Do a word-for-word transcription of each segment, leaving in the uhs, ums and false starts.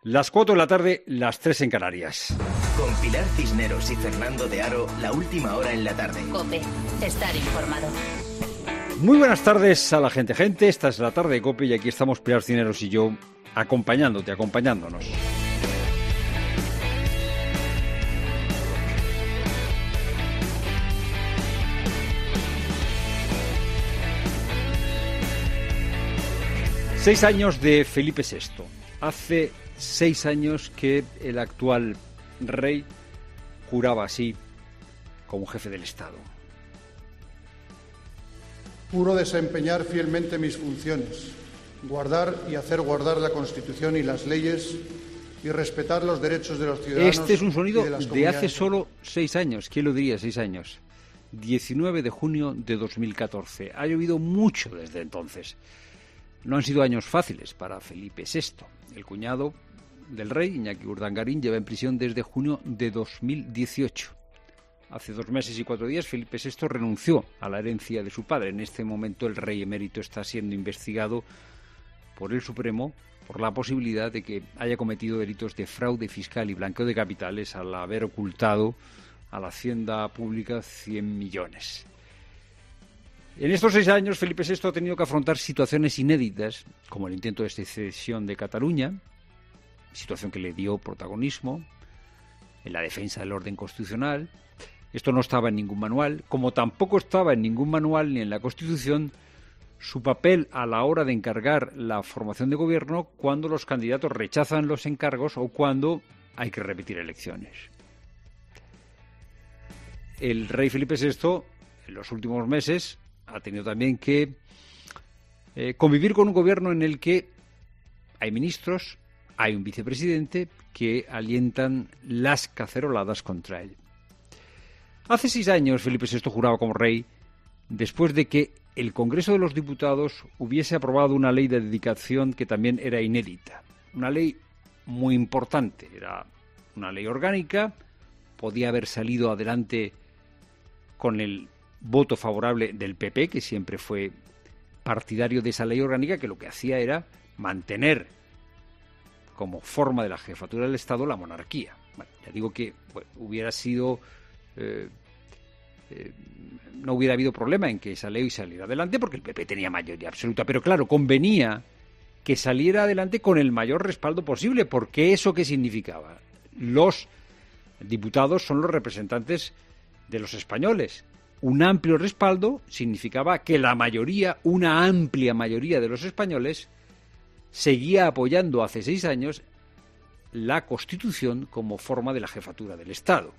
Las cuatro de la tarde, las tres en Canarias. Con Pilar Cisneros y Fernando de Aro, la última hora en la tarde. COPE, estar informado. Muy buenas tardes a la gente, gente. Esta es la tarde de COPE y aquí estamos Pilar Cisneros y yo acompañándote, acompañándonos. Seis años de Felipe sexto. Hace seis años que el actual rey juraba así como jefe del Estado. Juro desempeñar fielmente mis funciones, guardar y hacer guardar la Constitución y las leyes y respetar los derechos de los ciudadanos. Este es un sonido de, las de hace solo seis años. ¿Quién lo diría? Seis años. diecinueve de junio de dos mil catorce. Ha llovido mucho desde entonces. No han sido años fáciles para Felipe sexto. El cuñado del rey, Iñaki Urdangarín, lleva en prisión desde junio de dos mil dieciocho. Hace dos meses y cuatro días, Felipe sexto renunció a la herencia de su padre. En este momento, el rey emérito está siendo investigado por el Supremo por la posibilidad de que haya cometido delitos de fraude fiscal y blanqueo de capitales al haber ocultado a la hacienda pública cien millones. En estos seis años, Felipe sexto ha tenido que afrontar situaciones inéditas, como el intento de secesión de Cataluña, situación que le dio protagonismo en la defensa del orden constitucional. Esto no estaba en ningún manual, como tampoco estaba en ningún manual ni en la Constitución su papel a la hora de encargar la formación de gobierno cuando los candidatos rechazan los encargos o cuando hay que repetir elecciones. El rey Felipe sexto, en los últimos meses, ha tenido también que eh, convivir con un gobierno en el que hay ministros, hay un vicepresidente que alientan las caceroladas contra él. Hace seis años Felipe sexto juraba como rey después de que el Congreso de los Diputados hubiese aprobado una ley de dedicación que también era inédita. Una ley muy importante, era una ley orgánica, podía haber salido adelante con el voto favorable del P P, que siempre fue partidario de esa ley orgánica, que lo que hacía era mantener como forma de la jefatura del Estado la monarquía. Bueno, ya digo que bueno, hubiera sido eh, eh, no hubiera habido problema en que esa ley saliera adelante porque el P P tenía mayoría absoluta, pero claro, convenía que saliera adelante con el mayor respaldo posible, porque ¿eso qué significaba? Los diputados son los representantes de los españoles. Un amplio respaldo significaba que la mayoría, una amplia mayoría de los españoles, seguía apoyando hace seis años la Constitución como forma de la jefatura del Estado.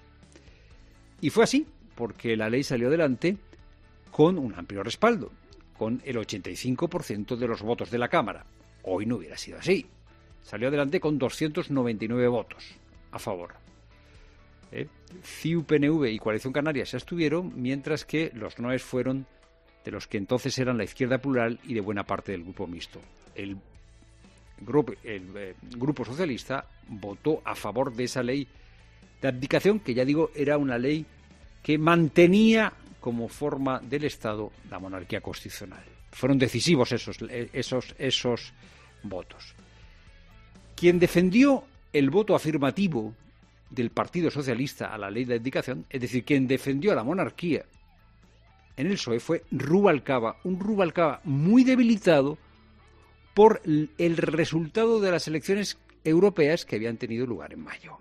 Y fue así, porque la ley salió adelante con un amplio respaldo, con el ochenta y cinco por ciento de los votos de la Cámara. Hoy no hubiera sido así. Salió adelante con doscientos noventa y nueve votos a favor. ¿Eh? C I U, P N V y Coalición Canaria se abstuvieron, mientras que los noes fueron de los que entonces eran la izquierda plural y de buena parte del grupo mixto. El grupo, el, eh, grupo socialista votó a favor de esa ley de abdicación, que ya digo, era una ley que mantenía como forma del Estado la monarquía constitucional. Fueron decisivos esos, esos, esos votos. Quien defendió el voto afirmativo del Partido Socialista a la ley de abdicación, es decir, quien defendió a la monarquía en el P S O E, fue Rubalcaba, un Rubalcaba muy debilitado por el resultado de las elecciones europeas que habían tenido lugar en mayo.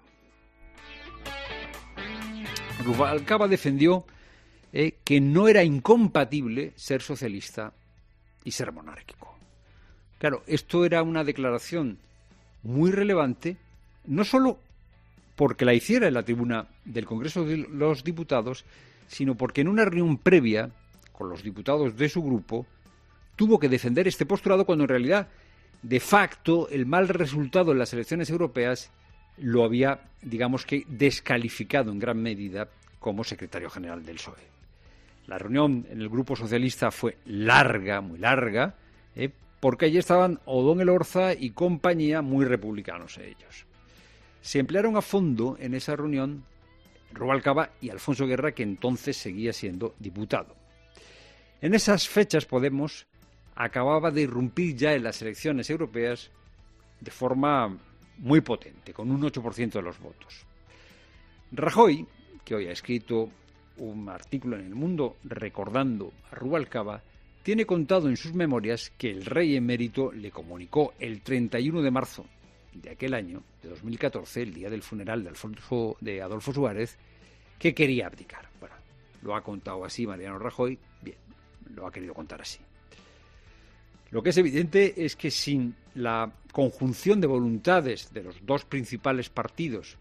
Rubalcaba defendió eh, que no era incompatible ser socialista y ser monárquico. Claro, esto era una declaración muy relevante, no solo porque la hiciera en la tribuna del Congreso de los Diputados, sino porque en una reunión previa con los diputados de su grupo tuvo que defender este postulado cuando en realidad, de facto, el mal resultado en las elecciones europeas lo había, digamos que, descalificado en gran medida como secretario general del P S O E. La reunión en el Grupo Socialista fue larga, muy larga, ¿eh? porque allí estaban Odón Elorza y compañía, muy republicanos ellos. Se emplearon a fondo en esa reunión Rubalcaba y Alfonso Guerra, que entonces seguía siendo diputado. En esas fechas Podemos acababa de irrumpir ya en las elecciones europeas de forma muy potente, con un ocho por ciento de los votos. Rajoy, que hoy ha escrito un artículo en El Mundo recordando a Rubalcaba, tiene contado en sus memorias que el rey emérito le comunicó el treinta y uno de marzo de aquel año, de dos mil catorce, el día del funeral de, Alfonso, de Adolfo Suárez, que quería abdicar. Bueno, lo ha contado así Mariano Rajoy, bien, lo ha querido contar así. Lo que es evidente es que sin la conjunción de voluntades de los dos principales partidos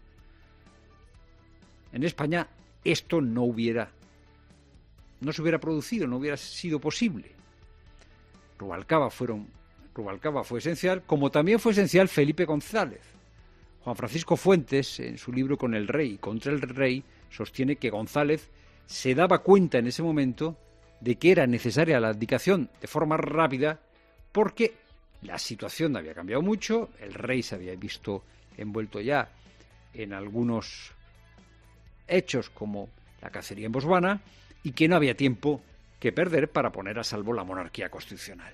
en España, esto no hubiera, no se hubiera producido, no hubiera sido posible. Rubalcaba fueron, Rubalcaba fue esencial, como también fue esencial Felipe González. Juan Francisco Fuentes, en su libro Con el Rey y contra el Rey, sostiene que González se daba cuenta en ese momento de que era necesaria la abdicación de forma rápida porque la situación había cambiado mucho, el rey se había visto envuelto ya en algunos hechos como la cacería en Botswana y que no había tiempo que perder para poner a salvo la monarquía constitucional.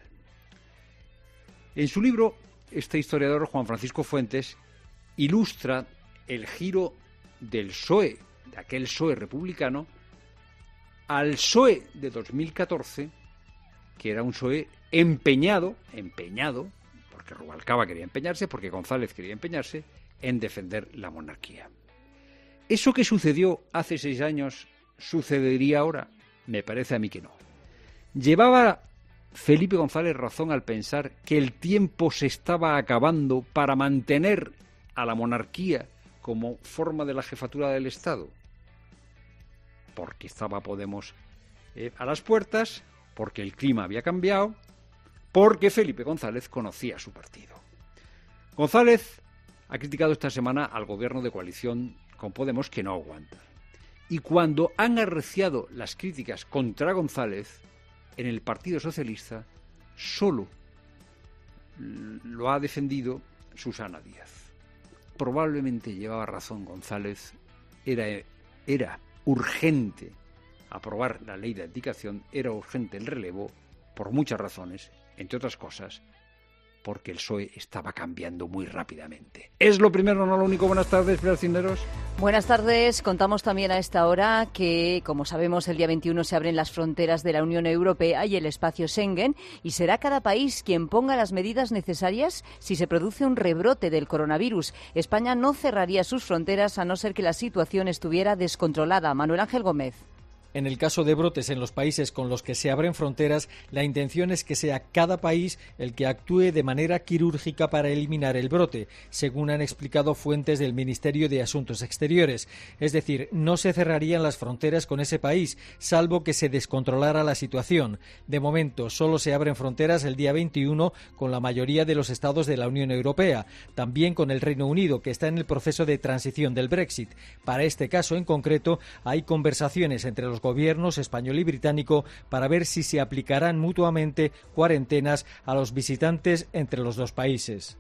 En su libro, este historiador Juan Francisco Fuentes ilustra el giro del P S O E, de aquel P S O E republicano, al P S O E de dos mil catorce, que era un P S O E empeñado, empeñado, porque Rubalcaba quería empeñarse, porque González quería empeñarse, en defender la monarquía. ¿Eso que sucedió hace seis años sucedería ahora? Me parece a mí que no. Llevaba Felipe González razón al pensar que el tiempo se estaba acabando para mantener a la monarquía como forma de la jefatura del Estado. Porque estaba Podemos eh, a las puertas, porque el clima había cambiado, porque Felipe González conocía su partido. González ha criticado esta semana al gobierno de coalición con Podemos, que no aguanta. Y cuando han arreciado las críticas contra González, en el Partido Socialista solo lo ha defendido Susana Díaz. Probablemente llevaba razón González, era, era urgente aprobar la ley de abdicación, era urgente el relevo por muchas razones, entre otras cosas, porque el P S O E estaba cambiando muy rápidamente. Es lo primero, no lo único. Buenas tardes, Pilar Cisneros. Buenas tardes. Contamos también a esta hora que, como sabemos, el día veintiuno se abren las fronteras de la Unión Europea y el espacio Schengen, y será cada país quien ponga las medidas necesarias si se produce un rebrote del coronavirus. España no cerraría sus fronteras a no ser que la situación estuviera descontrolada. Manuel Ángel Gómez. En el caso de brotes en los países con los que se abren fronteras, la intención es que sea cada país el que actúe de manera quirúrgica para eliminar el brote, según han explicado fuentes del Ministerio de Asuntos Exteriores. Es decir, no se cerrarían las fronteras con ese país, salvo que se descontrolara la situación. De momento, solo se abren fronteras el día veintiuno con la mayoría de los estados de la Unión Europea, también con el Reino Unido, que está en el proceso de transición del Brexit. Para este caso en concreto, hay conversaciones entre los gobiernos español y británico para ver si se aplicarán mutuamente cuarentenas a los visitantes entre los dos países.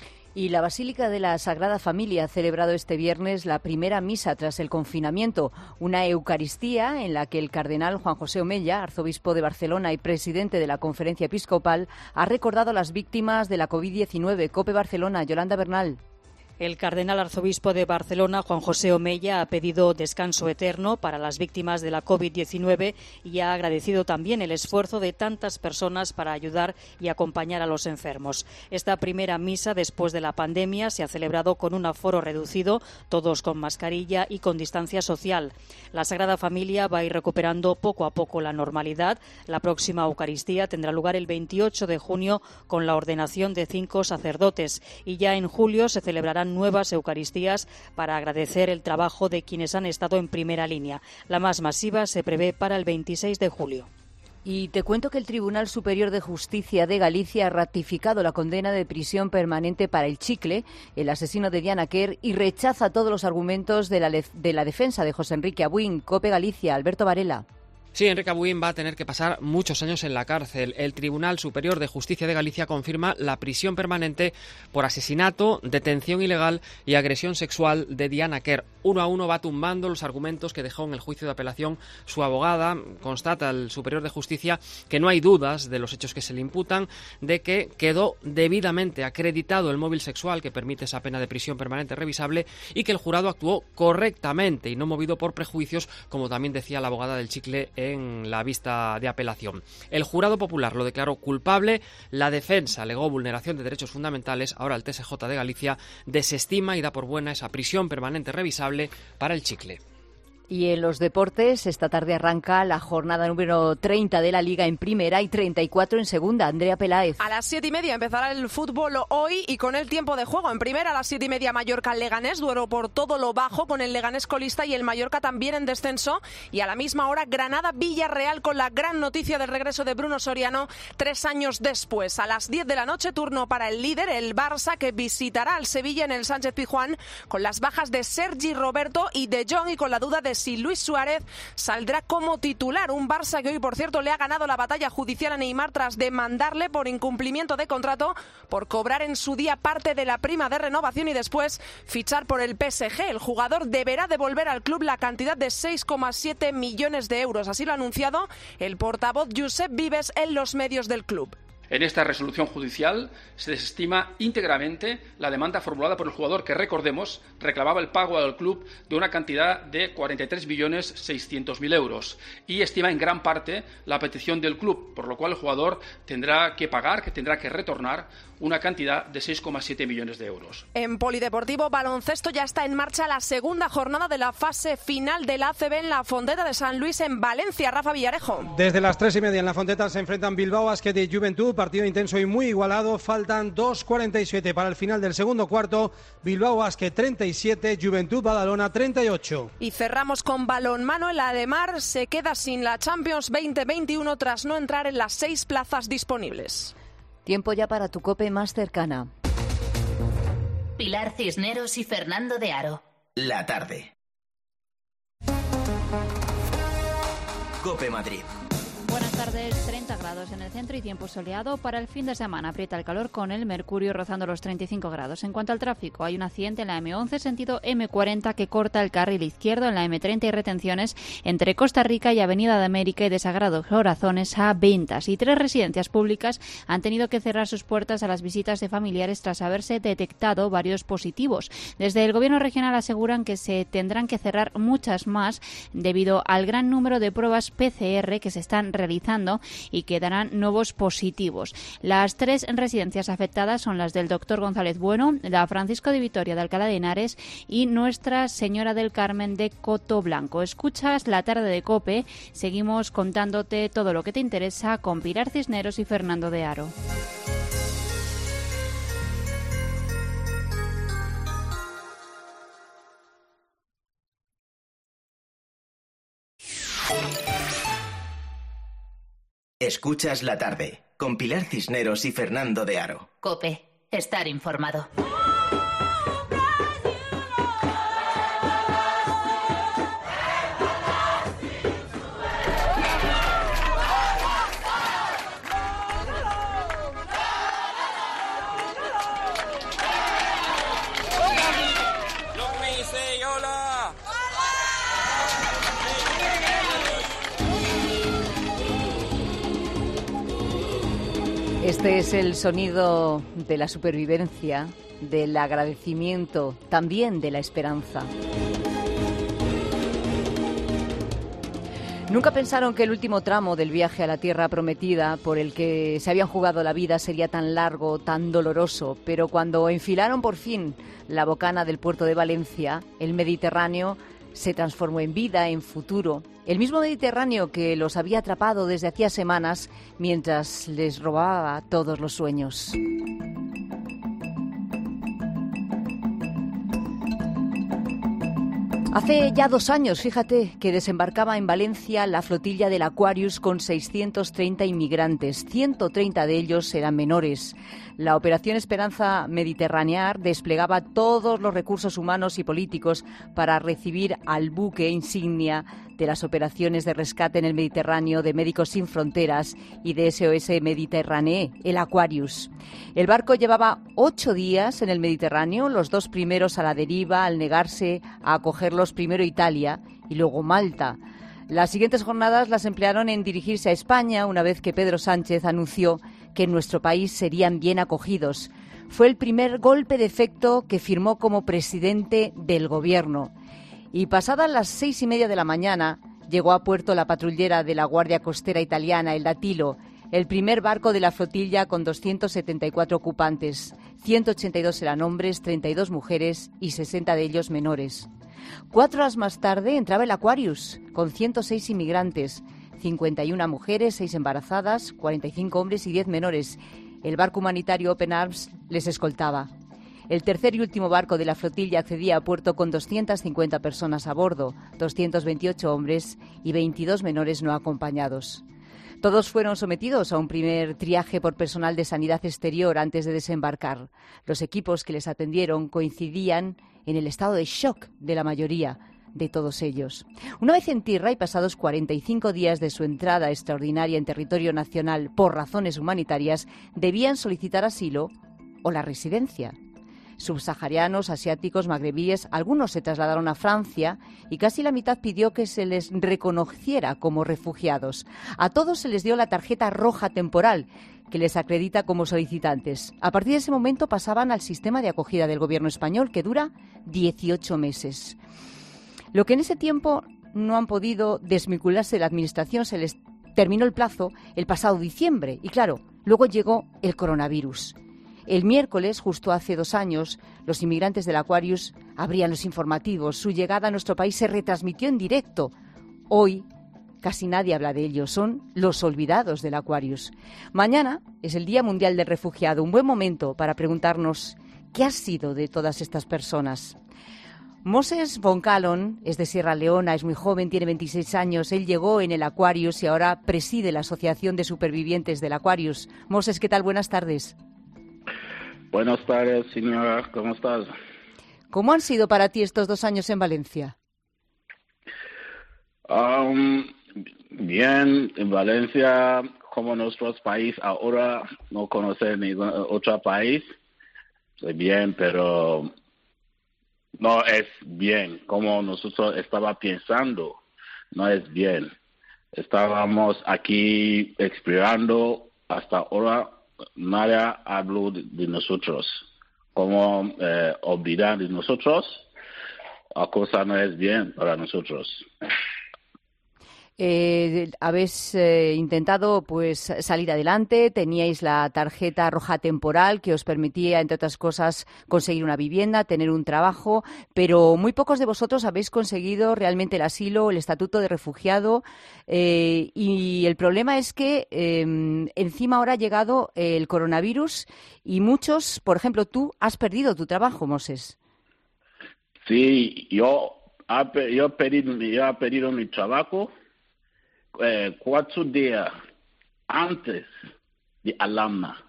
Y la Basílica de la Sagrada Familia ha celebrado este viernes la primera misa tras el confinamiento, una Eucaristía en la que el cardenal Juan José Omella, arzobispo de Barcelona y presidente de la Conferencia Episcopal, ha recordado a las víctimas de la covid diecinueve. COPE Barcelona, Yolanda Bernal. El cardenal arzobispo de Barcelona, Juan José Omella, ha pedido descanso eterno para las víctimas de la covid diecinueve y ha agradecido también el esfuerzo de tantas personas para ayudar y acompañar a los enfermos. Esta primera misa después de la pandemia se ha celebrado con un aforo reducido, todos con mascarilla y con distancia social. La Sagrada Familia va a ir recuperando poco a poco la normalidad. La próxima Eucaristía tendrá lugar el veintiocho de junio con la ordenación de cinco sacerdotes y ya en julio se celebrarán nuevas Eucaristías para agradecer el trabajo de quienes han estado en primera línea. La más masiva se prevé para el veintiséis de julio. Y te cuento que el Tribunal Superior de Justicia de Galicia ha ratificado la condena de prisión permanente para el Chicle, el asesino de Diana Quer, y rechaza todos los argumentos de la, de la defensa de José Enrique Abuín. COPE Galicia, Alberto Varela. Sí, Enrique Abuin va a tener que pasar muchos años en la cárcel. El Tribunal Superior de Justicia de Galicia confirma la prisión permanente por asesinato, detención ilegal y agresión sexual de Diana Quer. Uno a uno va tumbando los argumentos que dejó en el juicio de apelación su abogada. Constata el Superior de Justicia que no hay dudas de los hechos que se le imputan, de que quedó debidamente acreditado el móvil sexual que permite esa pena de prisión permanente revisable y que el jurado actuó correctamente y no movido por prejuicios, como también decía la abogada del Chicle en la vista de apelación. El jurado popular lo declaró culpable, la defensa alegó vulneración de derechos fundamentales, ahora el T S J de Galicia desestima y da por buena esa prisión permanente revisable para el Chicle. Y en los deportes, esta tarde arranca la jornada número treinta de la Liga en primera y treinta y cuatro en segunda. Andrea Peláez. A las siete y media empezará el fútbol hoy y con el tiempo de juego. En primera, a las siete y media, Mallorca-Leganés, duelo por todo lo bajo, con el Leganés colista y el Mallorca también en descenso. Y a la misma hora, Granada-Villarreal, con la gran noticia del regreso de Bruno Soriano tres años después. A las diez de la noche, turno para el líder, el Barça, que visitará al Sevilla en el Sánchez-Pizjuán, con las bajas de Sergi Roberto y de Jong y con la duda de si Luis Suárez saldrá como titular. Un Barça que hoy, por cierto, le ha ganado la batalla judicial a Neymar tras demandarle por incumplimiento de contrato, por cobrar en su día parte de la prima de renovación y después fichar por el P S G. El jugador deberá devolver al club la cantidad de seis coma siete millones de euros. Así lo ha anunciado el portavoz Josep Vives en los medios del club. En esta resolución judicial se desestima íntegramente la demanda formulada por el jugador que, recordemos, reclamaba el pago al club de una cantidad de cuarenta y tres millones seiscientos mil euros y estima en gran parte la petición del club, por lo cual el jugador tendrá que pagar, que tendrá que retornar una cantidad de seis coma siete millones de euros. En polideportivo baloncesto ya está en marcha la segunda jornada de la fase final del A C B en la Fonteta de San Luis en Valencia. Rafa Villarejo. Desde las tres y media en la Fonteta se enfrentan Bilbao Basket y Juventud, partido intenso y muy igualado. Faltan dos cuarenta y siete para el final del segundo cuarto. Bilbao Basket treinta y siete, Juventud Badalona treinta y ocho. Y cerramos con balonmano. El Ademar se queda sin la Champions veinte veintiuno tras no entrar en las seis plazas disponibles. Tiempo ya para tu COPE más cercana. Pilar Cisneros y Fernando de Aro. La tarde. COPE Madrid. Buenas tardes, treinta grados en el centro y tiempo soleado para el fin de semana. Aprieta el calor con el mercurio rozando los treinta y cinco grados. En cuanto al tráfico, hay un accidente en la eme once sentido eme cuarenta que corta el carril izquierdo en la eme treinta y retenciones entre Costa Rica y Avenida de América y de Sagrados Corazones a Ventas. Y tres residencias públicas han tenido que cerrar sus puertas a las visitas de familiares tras haberse detectado varios positivos. Desde el Gobierno regional aseguran que se tendrán que cerrar muchas más debido al gran número de pruebas pe ce erre que se están realizando realizando y que darán nuevos positivos. Las tres residencias afectadas son las del doctor González Bueno, la Francisco de Vitoria de Alcalá de Henares y Nuestra Señora del Carmen de Cotoblanco. Escuchas la tarde de COPE, seguimos contándote todo lo que te interesa con Pilar Cisneros y Fernando de Aro. Escuchas la tarde con Pilar Cisneros y Fernando de Aro. COPE, estar informado. Este es el sonido de la supervivencia, del agradecimiento, también de la esperanza. Nunca pensaron que el último tramo del viaje a la tierra prometida, por el que se habían jugado la vida, sería tan largo, tan doloroso, pero cuando enfilaron por fin la bocana del puerto de Valencia, el Mediterráneo se transformó en vida, en futuro. El mismo Mediterráneo que los había atrapado desde hacía semanas mientras les robaba todos los sueños. Hace ya dos años, fíjate, que desembarcaba en Valencia la flotilla del Aquarius con seiscientos treinta inmigrantes. ciento treinta de ellos eran menores. La Operación Esperanza Mediterranear desplegaba todos los recursos humanos y políticos para recibir al buque insignia de las operaciones de rescate en el Mediterráneo de Médicos Sin Fronteras y de S O S Mediterranee, el Aquarius. El barco llevaba ocho días en el Mediterráneo, los dos primeros a la deriva, al negarse a acogerlos primero Italia y luego Malta. Las siguientes jornadas las emplearon en dirigirse a España una vez que Pedro Sánchez anunció que en nuestro país serían bien acogidos. Fue el primer golpe de efecto que firmó como presidente del Gobierno. Y pasadas las seis y media de la mañana llegó a puerto la patrullera de la Guardia Costera Italiana, el Datilo, el primer barco de la flotilla con doscientos setenta y cuatro ocupantes. ciento ochenta y dos eran hombres, treinta y dos mujeres y sesenta de ellos menores. Cuatro horas más tarde entraba el Aquarius, con ciento seis inmigrantes, cincuenta y una mujeres, seis embarazadas, cuarenta y cinco hombres y diez menores. El barco humanitario Open Arms les escoltaba. El tercer y último barco de la flotilla accedía a puerto con doscientas cincuenta personas a bordo, doscientos veintiocho hombres y veintidós menores no acompañados. Todos fueron sometidos a un primer triaje por personal de sanidad exterior antes de desembarcar. Los equipos que les atendieron coincidían en el estado de shock de la mayoría de todos ellos. Una vez en tierra y pasados cuarenta y cinco días de su entrada extraordinaria en territorio nacional por razones humanitarias, debían solicitar asilo o la residencia. Subsaharianos, asiáticos, magrebíes, algunos se trasladaron a Francia y casi la mitad pidió que se les reconociera como refugiados. A todos se les dio la tarjeta roja temporal, que les acredita como solicitantes. A partir de ese momento pasaban al sistema de acogida del Gobierno español, que dura dieciocho meses. Lo que en ese tiempo no han podido desvincularse de la Administración, se les terminó el plazo el pasado diciembre. Y claro, luego llegó el coronavirus. El miércoles, justo hace dos años, los inmigrantes del Aquarius abrían los informativos. Su llegada a nuestro país se retransmitió en directo. Hoy casi nadie habla de ellos. Son los olvidados del Aquarius. Mañana es el Día Mundial del Refugiado. Un buen momento para preguntarnos qué ha sido de todas estas personas. Moses von Kalon es de Sierra Leona, es muy joven, tiene veintiséis años. Él llegó en el Aquarius y ahora preside la Asociación de Supervivientes del Aquarius. Moses, ¿qué tal? Buenas tardes. Buenas tardes, señora. ¿Cómo estás? ¿Cómo han sido para ti estos dos años en Valencia? Um, bien, en Valencia, como nuestros países ahora no conocen ningún otro país, bien, pero no es bien como nosotros estaba pensando, no es bien. Estábamos aquí explorando hasta ahora. Nadie habló de, de nosotros, como eh, olvidar de nosotros, la cosa no es bien para nosotros. Eh, habéis eh, intentado pues salir adelante, teníais la tarjeta roja temporal que os permitía, entre otras cosas, conseguir una vivienda, tener un trabajo, pero muy pocos de vosotros habéis conseguido realmente el asilo, el estatuto de refugiado, eh, y el problema es que eh, encima ahora ha llegado el coronavirus y muchos, por ejemplo, tú has perdido tu trabajo, Moses. Sí, yo, yo, he, pedido, yo he pedido mi trabajo Eh, cuatro días antes de alarma,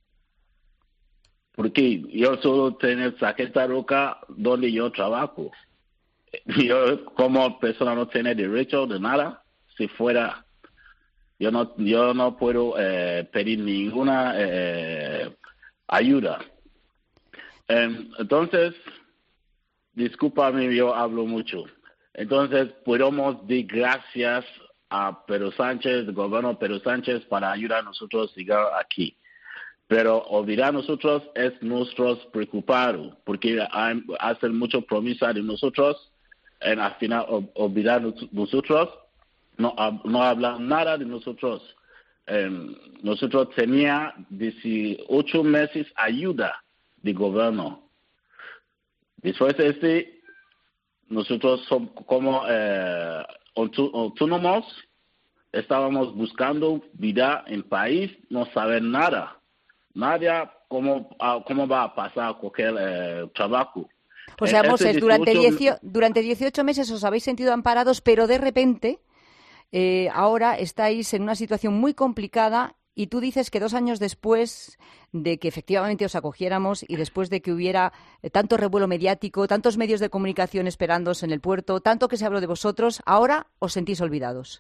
porque yo solo tengo tarjeta roja donde yo trabajo. Yo como persona no tengo derecho de nada. Si fuera, yo no yo no puedo eh, pedir ninguna eh, ayuda. Um, entonces, discúlpame, yo hablo mucho. Entonces, podemos dar gracias a Pedro Sánchez, el gobierno Pedro Sánchez, para ayudar a nosotros a llegar aquí. Pero olvidar a nosotros es nosotros preocupados, porque hay, hacen mucho promesa de nosotros, y al final olvidar nosotros, no, no hablan nada de nosotros. Um, nosotros teníamos dieciocho meses ayuda del gobierno. Después de este, nosotros somos como eh, autónomos, estábamos buscando vida en país, no saben nada. Nadie cómo, cómo va a pasar cualquier eh, trabajo. O sea, Moses, durante, dieciocho... durante dieciocho meses os habéis sentido amparados, pero de repente eh, ahora estáis en una situación muy complicada Y tú dices que dos años después de que efectivamente os acogiéramos y después de que hubiera tanto revuelo mediático, tantos medios de comunicación esperándoos en el puerto, tanto que se habló de vosotros, ahora os sentís olvidados.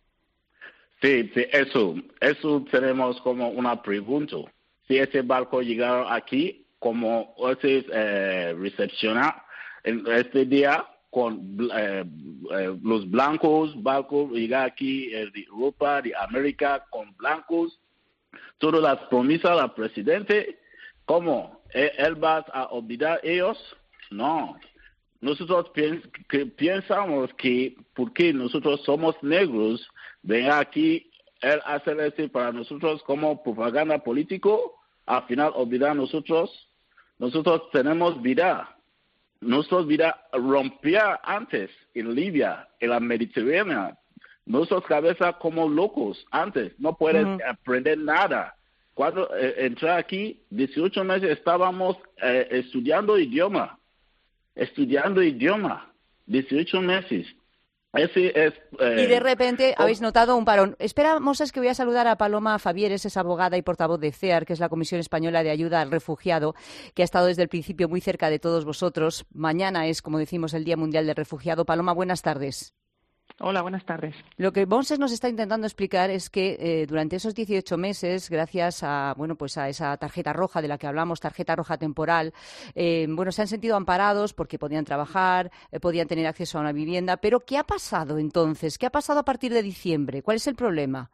Sí, sí, eso, eso tenemos como una pregunta. Si ese barco llegara aquí, como ese eh, recepciona en este día con eh, eh, los blancos, barcos llegar aquí eh, de Europa, de América, con blancos, todas las promesas del presidente, ¿cómo? ¿Él va a olvidar ellos? No. Nosotros piens que pensamos que porque nosotros somos negros, venga aquí, él hace esto para nosotros como propaganda político, al final olvidar nosotros. Nosotros tenemos vida. Nuestra vida rompía antes en Libia, en la Mediterránea. Nuestras cabezas como locos antes, no puedes uh-huh. aprender nada. Cuando eh, entré aquí, dieciocho meses estábamos eh, estudiando idioma, estudiando idioma, dieciocho meses. Ese es, eh, y de repente oh, habéis notado un parón. Espera, Moses, que voy a saludar a Paloma Fabieres, es abogada y portavoz de C E A R, que es la Comisión Española de Ayuda al Refugiado, que ha estado desde el principio muy cerca de todos vosotros. Mañana es, como decimos, el Día Mundial del Refugiado. Paloma, buenas tardes. Hola, buenas tardes. Lo que Moses nos está intentando explicar es que eh, durante esos dieciocho meses, gracias a bueno pues a esa tarjeta roja de la que hablamos, tarjeta roja temporal, eh, bueno se han sentido amparados porque podían trabajar, eh, podían tener acceso a una vivienda. Pero ¿qué ha pasado entonces? ¿Qué ha pasado a partir de diciembre? ¿Cuál es el problema?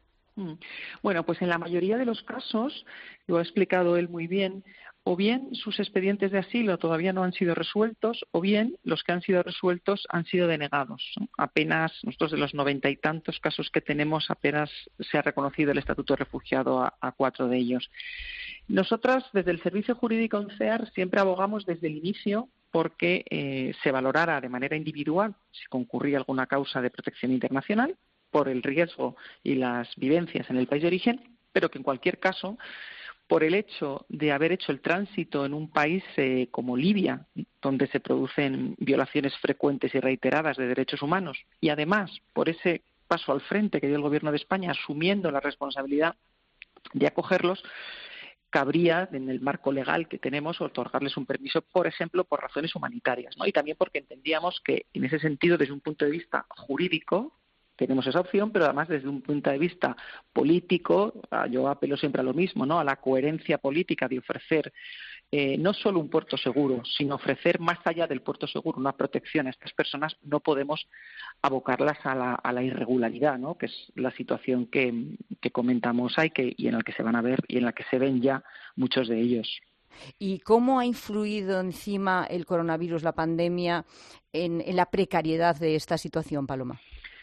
Bueno, pues en la mayoría de los casos, lo ha explicado él muy bien, o bien sus expedientes de asilo todavía no han sido resueltos, o bien los que han sido resueltos han sido denegados, ¿no? Apenas, nosotros de los noventa y tantos casos que tenemos, apenas se ha reconocido el estatuto de refugiado a, a cuatro de ellos. Nosotras, desde el Servicio Jurídico en C E A R, siempre abogamos desde el inicio porque eh, se valorara de manera individual si concurría alguna causa de protección internacional por el riesgo y las vivencias en el país de origen, pero que en cualquier caso, por el hecho de haber hecho el tránsito en un país eh, como Libia, donde se producen violaciones frecuentes y reiteradas de derechos humanos, y además por ese paso al frente que dio el Gobierno de España asumiendo la responsabilidad de acogerlos, cabría, en el marco legal que tenemos, otorgarles un permiso, por ejemplo, por razones humanitarias, ¿no? Y también porque entendíamos que, en ese sentido, desde un punto de vista jurídico, tenemos esa opción, pero además desde un punto de vista político, yo apelo siempre a lo mismo, ¿no? A la coherencia política de ofrecer eh, no solo un puerto seguro, sino ofrecer más allá del puerto seguro una protección a estas personas. No podemos abocarlas a la, a la irregularidad, ¿no? Que es la situación que, que comentamos ahí que, y en la que se van a ver y en la que se ven ya muchos de ellos. ¿Y cómo ha influido encima el coronavirus, la pandemia, en, en la precariedad de esta situación, Paloma?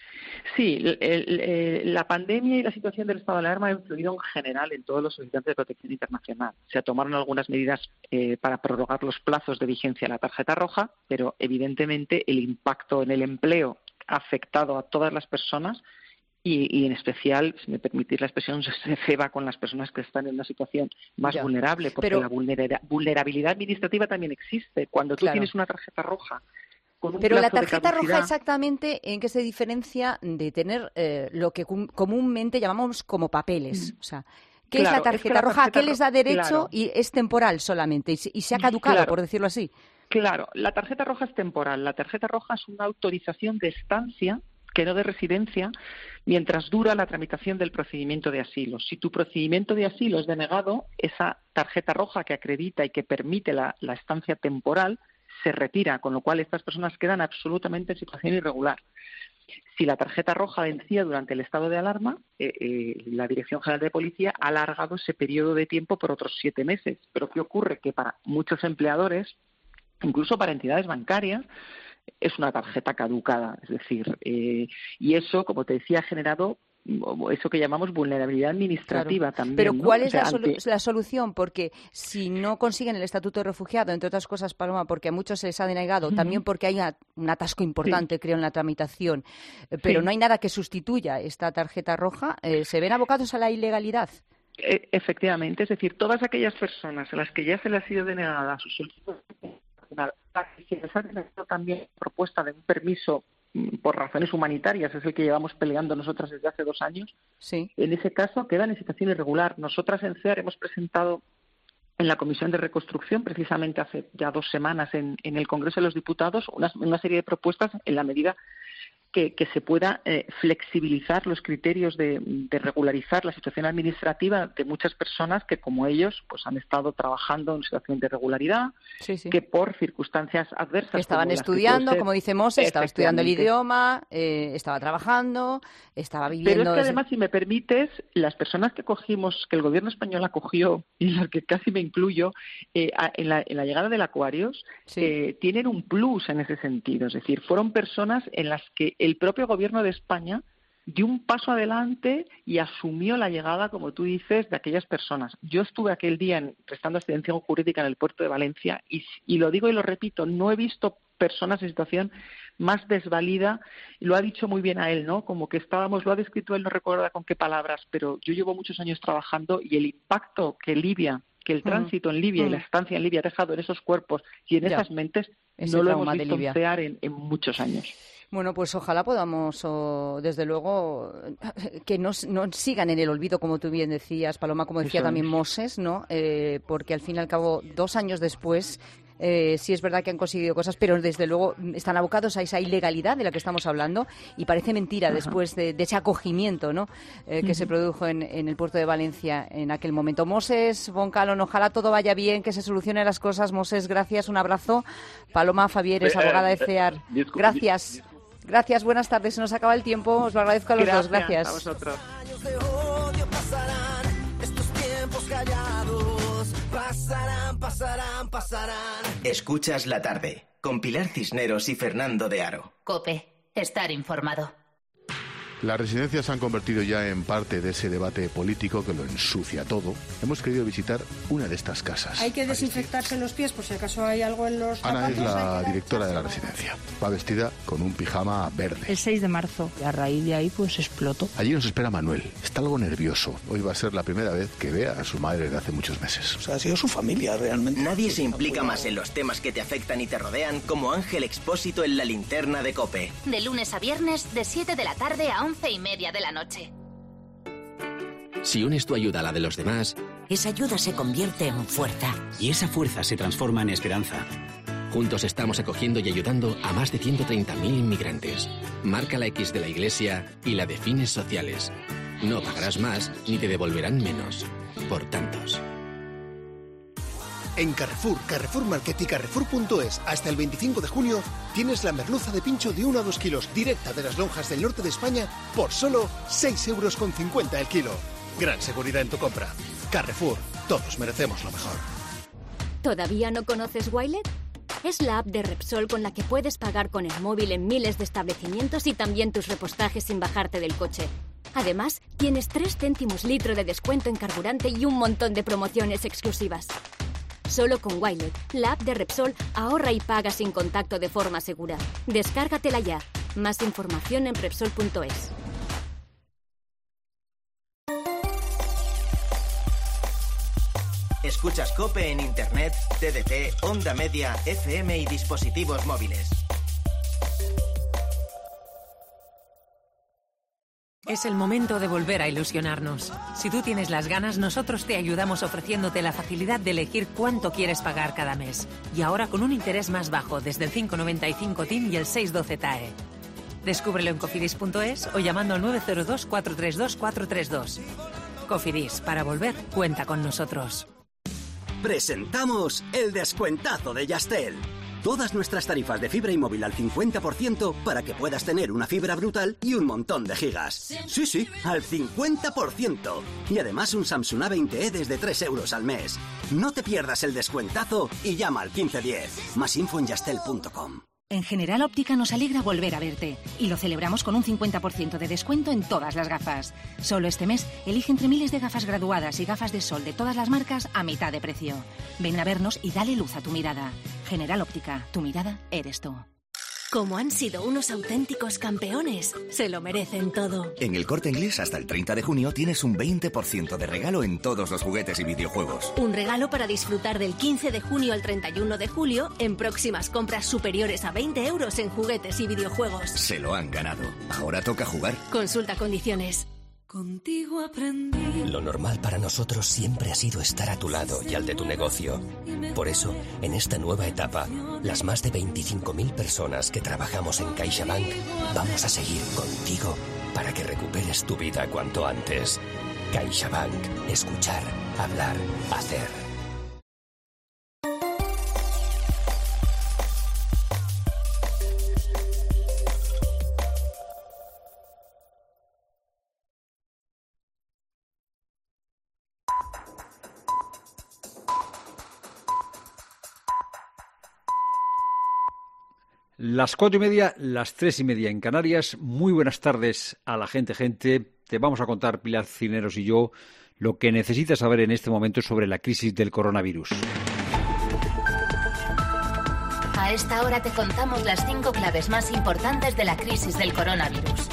Sí, el, el, la pandemia y la situación del estado de alarma ha influido en general en todos los solicitantes de protección internacional. Se tomaron algunas medidas eh, para prorrogar los plazos de vigencia de la tarjeta roja, pero evidentemente el impacto en el empleo ha afectado a todas las personas y, y en especial, si me permitís la expresión, se ceba con las personas que están en una situación más ya. vulnerable, porque pero... la vulnera- vulnerabilidad administrativa también existe. Cuando tú claro. tienes una tarjeta roja, pero la tarjeta roja, exactamente, ¿en qué se diferencia de tener eh, lo que com- comúnmente llamamos como papeles? O sea, ¿qué claro, es la tarjeta es la roja? Tarjeta ¿A qué les da derecho? Claro. Y es temporal solamente, y, y se ha caducado, claro. por decirlo así. Claro, la tarjeta roja es temporal. La tarjeta roja es una autorización de estancia, que no de residencia, mientras dura la tramitación del procedimiento de asilo. Si tu procedimiento de asilo es denegado, esa tarjeta roja que acredita y que permite la, la estancia temporal se retira, con lo cual estas personas quedan absolutamente en situación irregular. Si la tarjeta roja vencía durante el estado de alarma, eh, eh, la Dirección General de Policía ha alargado ese periodo de tiempo por otros siete meses. Pero ¿qué ocurre? Que para muchos empleadores, incluso para entidades bancarias, es una tarjeta caducada. Es decir, eh, y eso, como te decía, ha generado eso que llamamos vulnerabilidad administrativa claro. también. Pero ¿cuál ¿no? es o sea, la, solu- ante... la solución? Porque si no consiguen el estatuto de refugiado, entre otras cosas, Paloma, porque a muchos se les ha denegado, uh-huh. también porque hay una, un atasco importante, sí. creo, en la tramitación, pero sí. no hay nada que sustituya esta tarjeta roja, eh, ¿se ven abocados a la ilegalidad? E- efectivamente, es decir, todas aquellas personas a las que ya se les ha sido denegada su solicitud, se les ha denegado también propuesta de un permiso por razones humanitarias, es el que llevamos peleando nosotras desde hace dos años, sí. En ese caso quedan en situación irregular. Nosotras en C E A R hemos presentado en la Comisión de Reconstrucción, precisamente hace ya dos semanas en, en el Congreso de los Diputados, una, una serie de propuestas en la medida que, que se pueda eh, flexibilizar los criterios de, de regularizar la situación administrativa de muchas personas que, como ellos, pues han estado trabajando en situación de irregularidad, sí, sí. que por circunstancias adversas... Estaban como estudiando, ser, como dice Moses, estaba estudiando el idioma, eh, estaba trabajando, estaba viviendo... Pero es que desde... además, si me permites, las personas que cogimos, que el gobierno español acogió, y en las que casi me incluyo, eh, a, en, la, en la llegada del Aquarius, sí. eh, tienen un plus en ese sentido. Es decir, fueron personas en las que el propio gobierno de España dio un paso adelante y asumió la llegada, como tú dices, de aquellas personas. Yo estuve aquel día en, prestando asistencia jurídica en el puerto de Valencia y, y lo digo y lo repito, no he visto personas en situación más desvalida, lo ha dicho muy bien a él, ¿no? Como que estábamos, lo ha descrito él, no recuerda con qué palabras, pero yo llevo muchos años trabajando y el impacto que Libia, que el tránsito en Libia mm. y la estancia en Libia ha dejado en esos cuerpos y en ya. esas mentes, Ese no lo hemos visto en C E A R en, en muchos años. Bueno, pues ojalá podamos, oh, desde luego, que no, no sigan en el olvido, como tú bien decías, Paloma, como decía Eso también es. Moses, ¿no? Eh, porque al fin y al cabo, dos años después, eh, sí es verdad que han conseguido cosas, pero desde luego están abocados a esa ilegalidad de la que estamos hablando y parece mentira Ajá. después de, de ese acogimiento, ¿no? Eh, que uh-huh. se produjo en, en el puerto de Valencia en aquel momento. Moses, Von Kallon, ojalá todo vaya bien, que se solucionen las cosas. Moses, gracias, un abrazo. Paloma Fabieres, abogada de C E A R, gracias. Gracias, buenas tardes. Se nos acaba el tiempo. Os lo agradezco a los Gracias, dos. Gracias. A vosotros. Estos tiempos callados pasarán, pasarán, pasarán. Escuchas la tarde con Pilar Cisneros y Fernando de Aro. COPE. Estar informado. Las residencias se han convertido ya en parte de ese debate político que lo ensucia todo. Hemos querido visitar una de estas casas. Hay que desinfectarse los pies por si acaso hay algo en los zapatos. Ana es la directora de la residencia. Va vestida con un pijama verde. El seis de marzo. Y a raíz de ahí pues explotó. Allí nos espera Manuel. Está algo nervioso. Hoy va a ser la primera vez que vea a su madre de hace muchos meses. O sea, ha sido su familia realmente. Nadie se implica más en los temas que te afectan y te rodean como Ángel Expósito en La Linterna de COPE. De lunes a viernes, de siete de la tarde a once y media de la noche. Si unes tu ayuda a la de los demás, esa ayuda se convierte en fuerza. Y esa fuerza se transforma en esperanza. Juntos estamos acogiendo y ayudando a más de ciento treinta mil inmigrantes. Marca la X de la Iglesia y la de fines sociales. No pagarás más ni te devolverán menos. Por tantos. En Carrefour, Carrefour Market y Carrefour punto es, hasta el veinticinco de junio, tienes la merluza de pincho de uno a dos kilos, directa de las lonjas del norte de España, por solo seis euros con cincuenta el kilo. Gran seguridad en tu compra. Carrefour, todos merecemos lo mejor. ¿Todavía no conoces Wilet? Es la app de Repsol con la que puedes pagar con el móvil en miles de establecimientos y también tus repostajes sin bajarte del coche. Además, tienes tres céntimos litro de descuento en carburante y un montón de promociones exclusivas. Solo con Wilet, la app de Repsol, ahorra y paga sin contacto de forma segura. Descárgatela ya. Más información en Repsol punto es. Escuchas COPE en Internet, T D T, Onda Media, F M y dispositivos móviles. Es el momento de volver a ilusionarnos. Si tú tienes las ganas, nosotros te ayudamos ofreciéndote la facilidad de elegir cuánto quieres pagar cada mes. Y ahora con un interés más bajo, desde el cinco noventa y cinco T I M y el seis doce T A E. Descúbrelo en cofidis punto es o llamando al nueve cero dos, cuatro tres dos, cuatro tres dos. Cofidis, para volver, cuenta con nosotros. Presentamos el descuentazo de Yastel. Todas nuestras tarifas de fibra y móvil al cincuenta por ciento para que puedas tener una fibra brutal y un montón de gigas. Sí, sí, al cincuenta por ciento. Y además un Samsung A veinte e desde tres euros al mes. No te pierdas el descuentazo y llama al quince diez. Más info en yastel punto com. En General Óptica nos alegra volver a verte y lo celebramos con un cincuenta por ciento de descuento en todas las gafas. Solo este mes elige entre miles de gafas graduadas y gafas de sol de todas las marcas a mitad de precio. Ven a vernos y dale luz a tu mirada. General Óptica, tu mirada eres tú. Como han sido unos auténticos campeones, se lo merecen todo. En El Corte Inglés hasta el treinta de junio tienes un veinte por ciento de regalo en todos los juguetes y videojuegos. Un regalo para disfrutar del quince de junio al treinta y uno de julio en próximas compras superiores a veinte euros en juguetes y videojuegos. Se lo han ganado. Ahora toca jugar. Consulta condiciones. Contigo aprendí. Lo normal para nosotros siempre ha sido estar a tu lado y al de tu negocio. Por eso, en esta nueva etapa, las más de veinticinco mil personas que trabajamos en CaixaBank vamos a seguir contigo para que recuperes tu vida cuanto antes. CaixaBank. Escuchar, hablar, hacer. Las cuatro y media, las tres y media en Canarias. Muy buenas tardes a la gente, gente. Te vamos a contar, Pilar Cisneros y yo, lo que necesitas saber en este momento sobre la crisis del coronavirus. A esta hora te contamos las cinco claves más importantes de la crisis del coronavirus.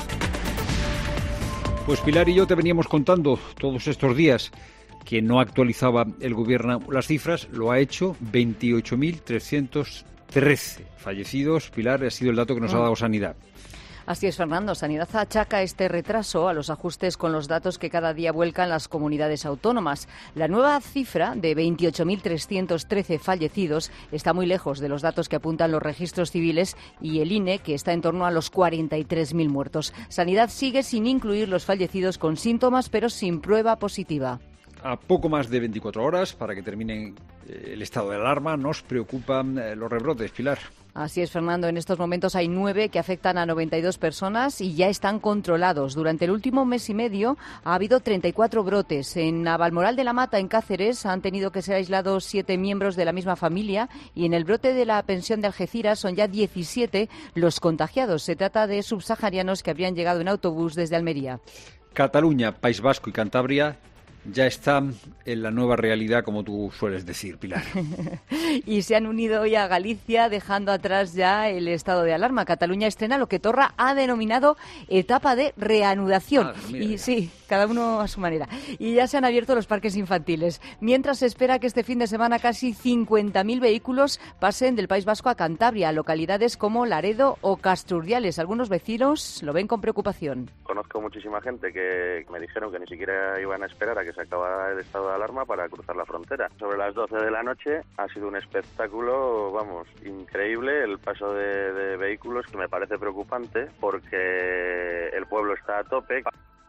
Pues Pilar y yo te veníamos contando todos estos días que no actualizaba el gobierno las cifras. Lo ha hecho. veintiocho mil trescientos trece fallecidos. Pilar, ha sido el dato que nos ha dado Sanidad. Así es, Fernando. Sanidad achaca este retraso a los ajustes con los datos que cada día vuelcan las comunidades autónomas. La nueva cifra de veintiocho mil trescientos trece fallecidos está muy lejos de los datos que apuntan los registros civiles y el I N E, que está en torno a los cuarenta y tres mil muertos. Sanidad sigue sin incluir los fallecidos con síntomas, pero sin prueba positiva. A poco más de veinticuatro horas para que termine el estado de alarma, nos preocupan los rebrotes, Pilar. Así es, Fernando. En estos momentos hay nueve que afectan a noventa y dos personas y ya están controlados. Durante el último mes y medio ha habido treinta y cuatro brotes. En Navalmoral de la Mata, en Cáceres, han tenido que ser aislados siete miembros de la misma familia y en el brote de la pensión de Algeciras son ya diecisiete los contagiados. Se trata de subsaharianos que habrían llegado en autobús desde Almería. Cataluña, País Vasco y Cantabria ya están en la nueva realidad, como tú sueles decir, Pilar. Y se han unido hoy a Galicia, dejando atrás ya el estado de alarma. Cataluña estrena lo que Torra ha denominado etapa de reanudación. Ah, mira, y sí, cada uno a su manera. Y ya se han abierto los parques infantiles. Mientras se espera que este fin de semana casi cincuenta mil vehículos pasen del País Vasco a Cantabria, a localidades como Laredo o Castrurdiales. Algunos vecinos lo ven con preocupación. Conozco muchísima gente que me dijeron que ni siquiera iban a esperar a que se acabara el estado de alarma para cruzar la frontera. Sobre las doce de la noche ha sido un espectáculo, vamos, increíble el paso de, de vehículos, que me parece preocupante porque el pueblo está a tope.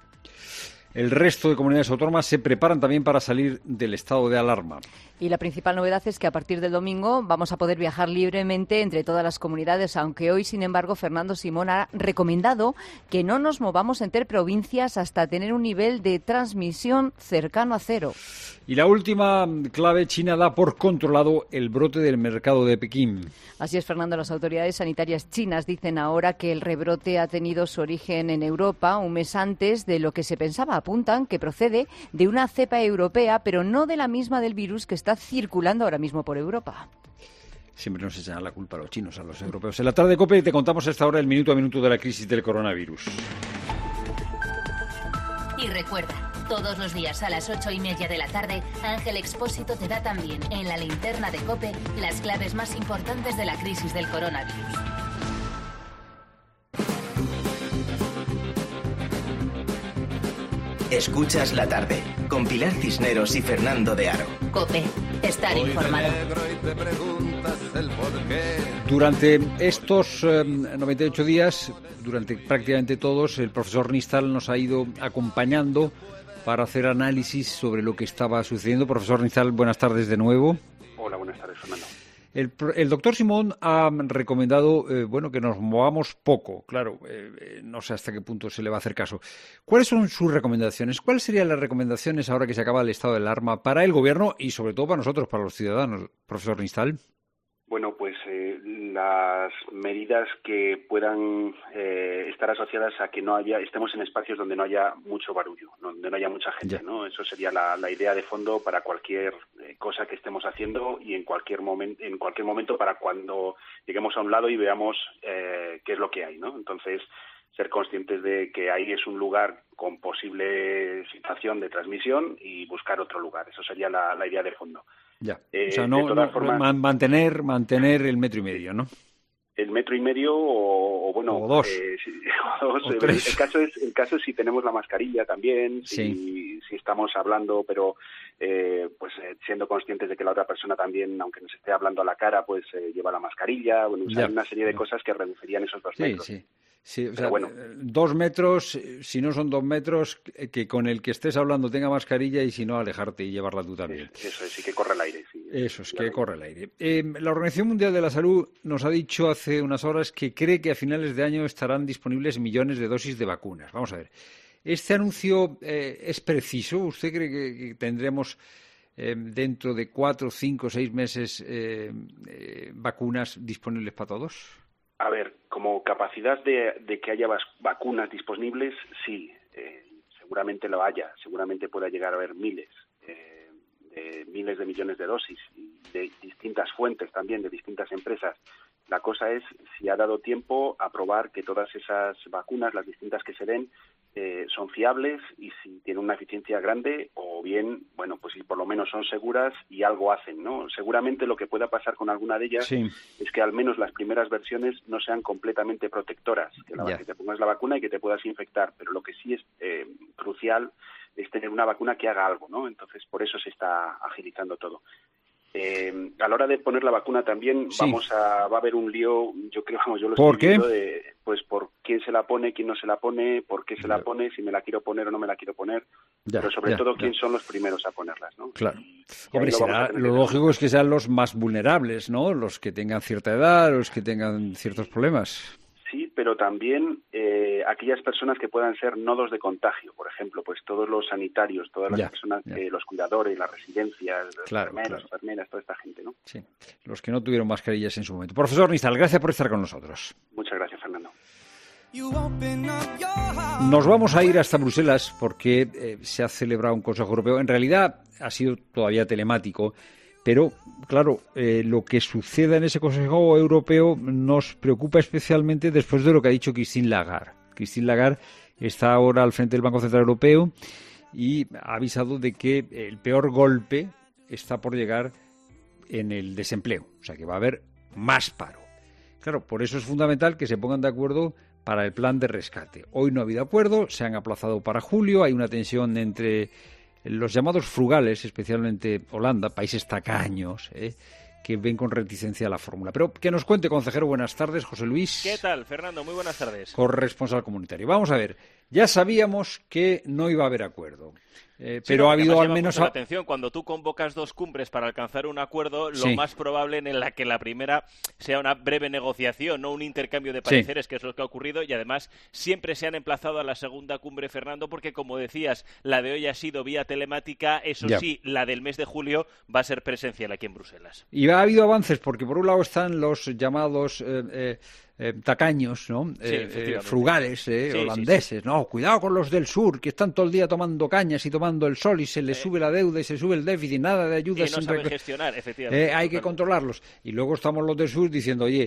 El resto de comunidades autónomas se preparan también para salir del estado de alarma. Y la principal novedad es que a partir del domingo vamos a poder viajar libremente entre todas las comunidades, aunque hoy, sin embargo, Fernando Simón ha recomendado que no nos movamos entre provincias hasta tener un nivel de transmisión cercano a cero. Y la última clave, China da por controlado el brote del mercado de Pekín. Así es, Fernando. Las autoridades sanitarias chinas dicen ahora que el rebrote ha tenido su origen en Europa un mes antes de lo que se pensaba. Apuntan que procede de una cepa europea, pero no de la misma del virus que está circulando ahora mismo por Europa. Siempre nos echan la culpa a los chinos, a los europeos. En la tarde de COPE te contamos a esta hora el minuto a minuto de la crisis del coronavirus. Y recuerda, todos los días a las ocho y media de la tarde, Ángel Expósito te da también en la linterna de COPE las claves más importantes de la crisis del coronavirus. Escuchas la tarde, con Pilar Cisneros y Fernando de Aro. COPE, estar informado. Durante estos eh, noventa y ocho días, durante prácticamente todos, el profesor Nistal nos ha ido acompañando para hacer análisis sobre lo que estaba sucediendo. Profesor Nistal, buenas tardes de nuevo. Hola, buenas tardes, Fernando. El, el doctor Simón ha recomendado eh, bueno, que nos movamos poco. Claro, eh, no sé hasta qué punto se le va a hacer caso. ¿Cuáles son sus recomendaciones? ¿Cuáles serían las recomendaciones ahora que se acaba el estado de alarma para el Gobierno y sobre todo para nosotros, para los ciudadanos, profesor Nistal? Bueno, pues eh, las medidas que puedan eh, estar asociadas a que no haya, estemos en espacios donde no haya mucho barullo, donde no haya mucha gente, ya. ¿no? Eso sería la, la idea de fondo para cualquier eh, cosa que estemos haciendo y en cualquier momento, en cualquier momento para cuando lleguemos a un lado y veamos eh, qué es lo que hay, ¿no? Entonces, ser conscientes de que ahí es un lugar con posible situación de transmisión y buscar otro lugar. Eso sería la, la idea de fondo. Ya, eh, o sea, no, no formas, mantener mantener el metro y medio, ¿no? El metro y medio o, o bueno, o dos, eh, si, o dos o el, tres. el caso es el caso es si tenemos la mascarilla también, si, sí. si estamos hablando, pero eh, pues eh, siendo conscientes de que la otra persona también, aunque nos esté hablando a la cara, pues eh, lleva la mascarilla, bueno, o sea, hay una serie de cosas que reducirían esos dos sí, metros. Sí. Sí, o sea, bueno. dos metros, si no son dos metros, que con el que estés hablando tenga mascarilla y si no, alejarte y llevarla tú también. Eso es, sí que corre el aire. Sí, eso es, que corre el aire. Eh, la Organización Mundial de la Salud nos ha dicho hace unas horas que cree que a finales de año estarán disponibles millones de dosis de vacunas. Vamos a ver, ¿este anuncio eh, es preciso? ¿Usted cree que, que tendremos eh, dentro de cuatro, cinco, seis meses eh, eh, vacunas disponibles para todos? A ver, como capacidad de, de que haya vacunas disponibles, sí, eh, seguramente lo haya, seguramente pueda llegar a haber miles, eh, de miles de millones de dosis, y de distintas fuentes también, de distintas empresas. La cosa es si ha dado tiempo a probar que todas esas vacunas, las distintas que se den, eh, son fiables y si tienen una eficiencia grande o bien, bueno, pues si por lo menos son seguras y algo hacen, ¿no? Seguramente lo que pueda pasar con alguna de ellas sí. es que al menos las primeras versiones no sean completamente protectoras, que, la, que te pongas la vacuna y que te puedas infectar, pero lo que sí es eh, crucial es tener una vacuna que haga algo, ¿no? Entonces, por eso se está agilizando todo. Eh, a la hora de poner la vacuna también sí. vamos a va a haber un lío, yo creo, vamos, yo lo ¿Por estoy qué? viendo de, pues por quién se la pone, quién no se la pone, por qué se la pone, si me la quiero poner o no me la quiero poner, ya, pero sobre ya, todo ya. quién son los primeros a ponerlas, ¿no? Claro. Y Hombre, lo, será, lo lógico es que sean los más vulnerables, ¿no? Los que tengan cierta edad, los que tengan ciertos problemas. Sí, pero también eh, aquellas personas que puedan ser nodos de contagio, por ejemplo, pues todos los sanitarios, todas las ya, personas, ya. Eh, los cuidadores, las residencias, los claro, enfermeros, claro. enfermeras, toda esta gente, ¿no? Sí, los que no tuvieron mascarillas en su momento. Profesor Nistal, gracias por estar con nosotros. Muchas gracias, Fernando. Nos vamos a ir hasta Bruselas porque eh, se ha celebrado un Consejo Europeo. En realidad ha sido todavía telemático, pero, claro, eh, lo que suceda en ese Consejo Europeo nos preocupa especialmente después de lo que ha dicho Christine Lagarde. Christine Lagarde está ahora al frente del Banco Central Europeo y ha avisado de que el peor golpe está por llegar en el desempleo, o sea que va a haber más paro. Claro, por eso es fundamental que se pongan de acuerdo para el plan de rescate. Hoy no ha habido acuerdo, se han aplazado para julio, hay una tensión entre los llamados frugales, especialmente Holanda, países tacaños, ¿eh? que ven con reticencia la fórmula. Pero que nos cuente, consejero, buenas tardes, José Luis. ¿Qué tal, Fernando? Muy buenas tardes. Corresponsal comunitario. Vamos a ver, ya sabíamos que no iba a haber acuerdo. Eh, sí, pero no, ha habido al llama menos... mucho la atención, cuando tú convocas dos cumbres para alcanzar un acuerdo, lo sí. más probable en la que la primera sea una breve negociación, no un intercambio de pareceres, sí. que es lo que ha ocurrido, y además siempre se han emplazado a la segunda cumbre, Fernando, porque como decías, la de hoy ha sido vía telemática, eso ya. sí, la del mes de julio va a ser presencial aquí en Bruselas. Y ha habido avances, porque por un lado están los llamados... Eh, eh, Eh, tacaños, ¿no? Sí, eh, eh, frugales, eh, sí, holandeses, sí, sí. no, cuidado con los del sur, que están todo el día tomando cañas y tomando el sol y se les eh, sube la deuda y se sube el déficit, nada de ayuda. Y no sin saben rec... gestionar, efectivamente. Eh, hay que controlarlos. Y luego estamos los del sur diciendo, oye,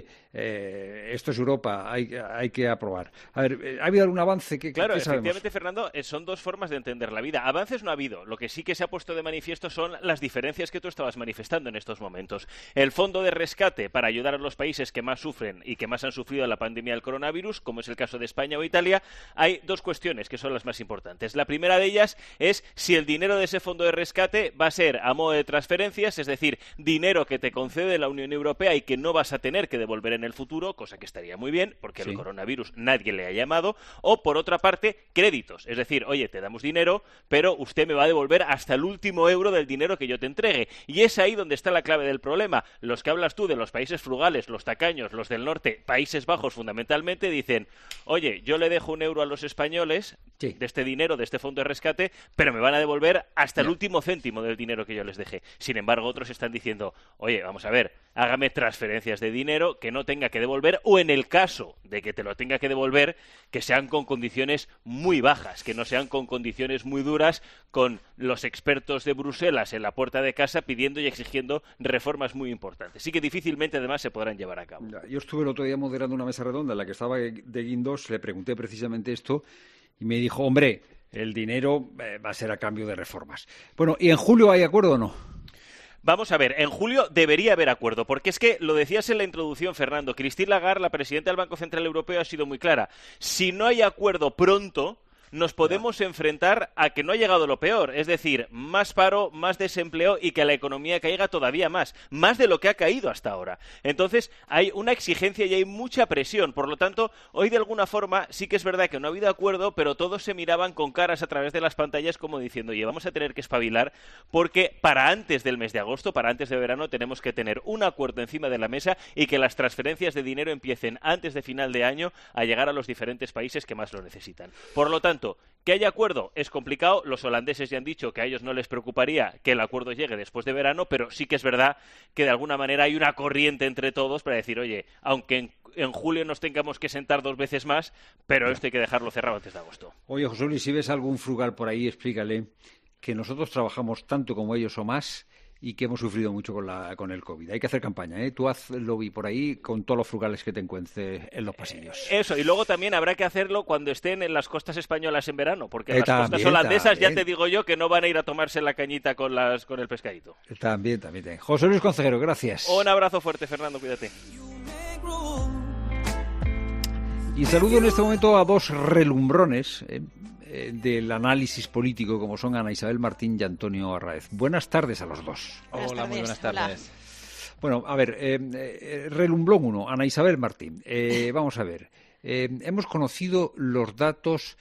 eh, esto es Europa, hay, hay que aprobar. A ver, eh, ¿ha habido algún avance? ¿Qué, claro, qué sabemos? efectivamente, Fernando, eh, son dos formas de entender la vida. Avances no ha habido. Lo que sí que se ha puesto de manifiesto son las diferencias que tú estabas manifestando en estos momentos. El fondo de rescate para ayudar a los países que más sufren y que más han sufrido la pandemia del coronavirus, como es el caso de España o Italia, hay dos cuestiones que son las más importantes. La primera de ellas es si el dinero de ese fondo de rescate va a ser a modo de transferencias, es decir, dinero que te concede la Unión Europea y que no vas a tener que devolver en el futuro, cosa que estaría muy bien, porque sí. el coronavirus nadie le ha llamado, o por otra parte, créditos, es decir, oye, te damos dinero, pero usted me va a devolver hasta el último euro del dinero que yo te entregue. Y es ahí donde está la clave del problema. Los que hablas tú de los países frugales, los tacaños, los del norte, países Países Bajos fundamentalmente dicen, oye, yo le dejo un euro a los españoles sí. de este dinero, de este fondo de rescate, pero me van a devolver hasta el último céntimo del dinero que yo les dejé. Sin embargo, otros están diciendo, oye, vamos a ver, hágame transferencias de dinero que no tenga que devolver, o en el caso de que te lo tenga que devolver, que sean con condiciones muy bajas, que no sean con condiciones muy duras, con los expertos de Bruselas en la puerta de casa pidiendo y exigiendo reformas muy importantes. Sí que difícilmente además se podrán llevar a cabo. Yo estuve el otro día moderando una mesa redonda en la que estaba de Guindos, le pregunté precisamente esto y me dijo, hombre, el dinero eh, va a ser a cambio de reformas. Bueno, ¿y en julio hay acuerdo o no? Vamos a ver, en julio debería haber acuerdo, porque es que, lo decías en la introducción, Fernando, Christine Lagarde, la presidenta del Banco Central Europeo, ha sido muy clara. Si no hay acuerdo pronto, nos podemos enfrentar a que no ha llegado lo peor, es decir, más paro, más desempleo y que la economía caiga todavía más, más de lo que ha caído hasta ahora. Entonces, hay una exigencia y hay mucha presión. Por lo tanto, hoy de alguna forma sí que es verdad que no ha habido acuerdo, pero todos se miraban con caras a través de las pantallas como diciendo, oye, vamos a tener que espabilar porque para antes del mes de agosto, para antes de verano, tenemos que tener un acuerdo encima de la mesa y que las transferencias de dinero empiecen antes de final de año a llegar a los diferentes países que más lo necesitan. Por lo tanto, que haya acuerdo es complicado. Los holandeses ya han dicho que a ellos no les preocuparía que el acuerdo llegue después de verano, pero sí que es verdad que de alguna manera hay una corriente entre todos para decir, oye, aunque en, en julio nos tengamos que sentar dos veces más, pero esto hay que dejarlo cerrado antes de agosto. Oye, José Luis, si ves algún frugal por ahí, explícale que nosotros trabajamos tanto como ellos o más y que hemos sufrido mucho con la con el COVID. Hay que hacer campaña, ¿eh? Tú haz lobby por ahí con todos los frugales que te encuentres en los pasillos. Eso, y luego también habrá que hacerlo cuando estén en las costas españolas en verano, porque en eh, las también, costas holandesas también. ya te digo yo que no van a ir a tomarse la cañita con las con el pescadito. También, también. también. José Luis Concejero, gracias. Un abrazo fuerte, Fernando, cuídate. Y saludo en este momento a dos relumbrones eh, eh, del análisis político, como son Ana Isabel Martín y Antonio Arráez. Buenas tardes a los dos. Buenas Hola, tardes. Muy buenas tardes. Hola. Bueno, a ver, eh, eh, relumbrón uno, Ana Isabel Martín. Eh, vamos a ver, eh, hemos conocido los datos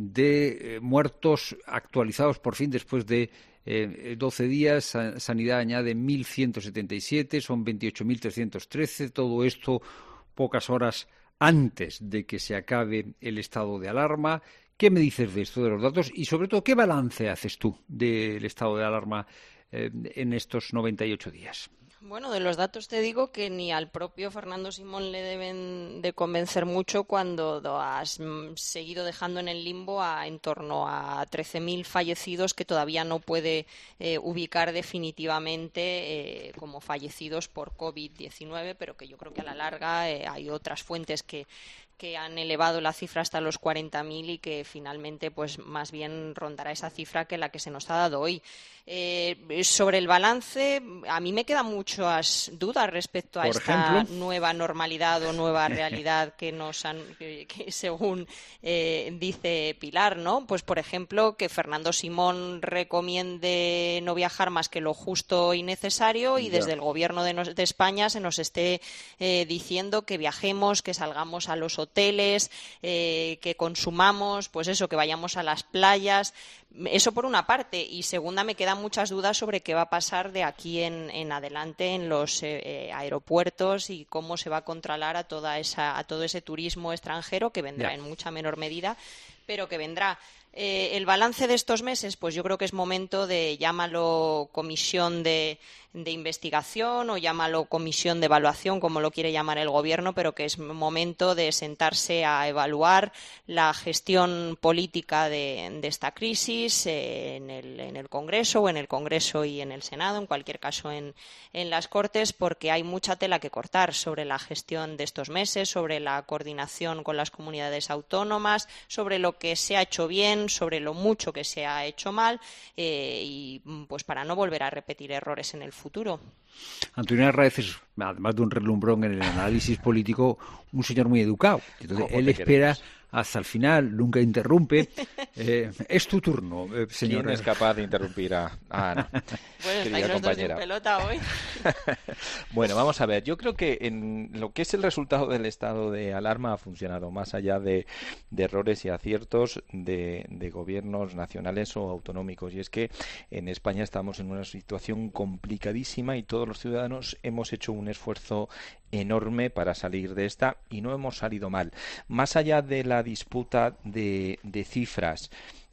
de eh, muertos actualizados por fin después de eh, doce días. Sanidad añade mil ciento setenta y siete, son veintiocho mil trescientos trece. Todo esto pocas horas antes de que se acabe el estado de alarma. ¿Qué me dices de esto, de los datos? Y sobre todo, ¿qué balance haces tú del estado de alarma eh, en estos noventa y ocho días? Bueno, de los datos te digo que ni al propio Fernando Simón le deben de convencer mucho cuando has seguido dejando en el limbo a en torno a trece mil fallecidos que todavía no puede eh, ubicar definitivamente eh, como fallecidos por COVID diecinueve, pero que yo creo que a la larga eh, hay otras fuentes que que han elevado la cifra hasta los cuarenta mil y que finalmente pues más bien rondará esa cifra que la que se nos ha dado hoy. Eh, sobre el balance, a mí me quedan muchas dudas respecto a Por esta ejemplo, nueva normalidad o nueva realidad que nos han, que, que según eh, dice Pilar, ¿no? Pues por ejemplo que Fernando Simón recomiende no viajar más que lo justo y necesario y Ya. desde el gobierno de, nos, de España se nos esté eh, diciendo que viajemos, que salgamos a los hoteles, eh, que consumamos, pues eso, que vayamos a las playas. Eso por una parte. Y segunda, me quedan muchas dudas sobre qué va a pasar de aquí en, en adelante en los eh, aeropuertos y cómo se va a controlar a toda esa, a todo ese turismo extranjero que vendrá Ya. en mucha menor medida, pero que vendrá. Eh, el balance de estos meses, pues yo creo que es momento de, llámalo comisión de, de investigación o llámalo comisión de evaluación, como lo quiere llamar el gobierno, pero que es momento de sentarse a evaluar la gestión política de, de esta crisis eh, en, el, en el Congreso o en el Congreso y en el Senado, en cualquier caso en, en las Cortes, porque hay mucha tela que cortar sobre la gestión de estos meses, sobre la coordinación con las comunidades autónomas, sobre lo que se ha hecho bien, sobre lo mucho que se ha hecho mal eh, y pues para no volver a repetir errores en el futuro. Antonio Arráez es, además de un relumbrón en el análisis político, un señor muy educado. Entonces, él espera queremos? hasta el final, nunca interrumpe. Eh, es tu turno, eh, señor. ¿Quién es capaz de interrumpir a, a Ana? Bueno, estáis los dos en pelota hoy. Bueno, vamos a ver. Yo creo que en lo que es el resultado del estado de alarma ha funcionado, más allá de, de errores y aciertos de, de gobiernos nacionales o autonómicos. Y es que en España estamos en una situación complicadísima y todos los ciudadanos hemos hecho un esfuerzo enorme para salir de esta y no hemos salido mal. Más allá de la disputa de, de cifras,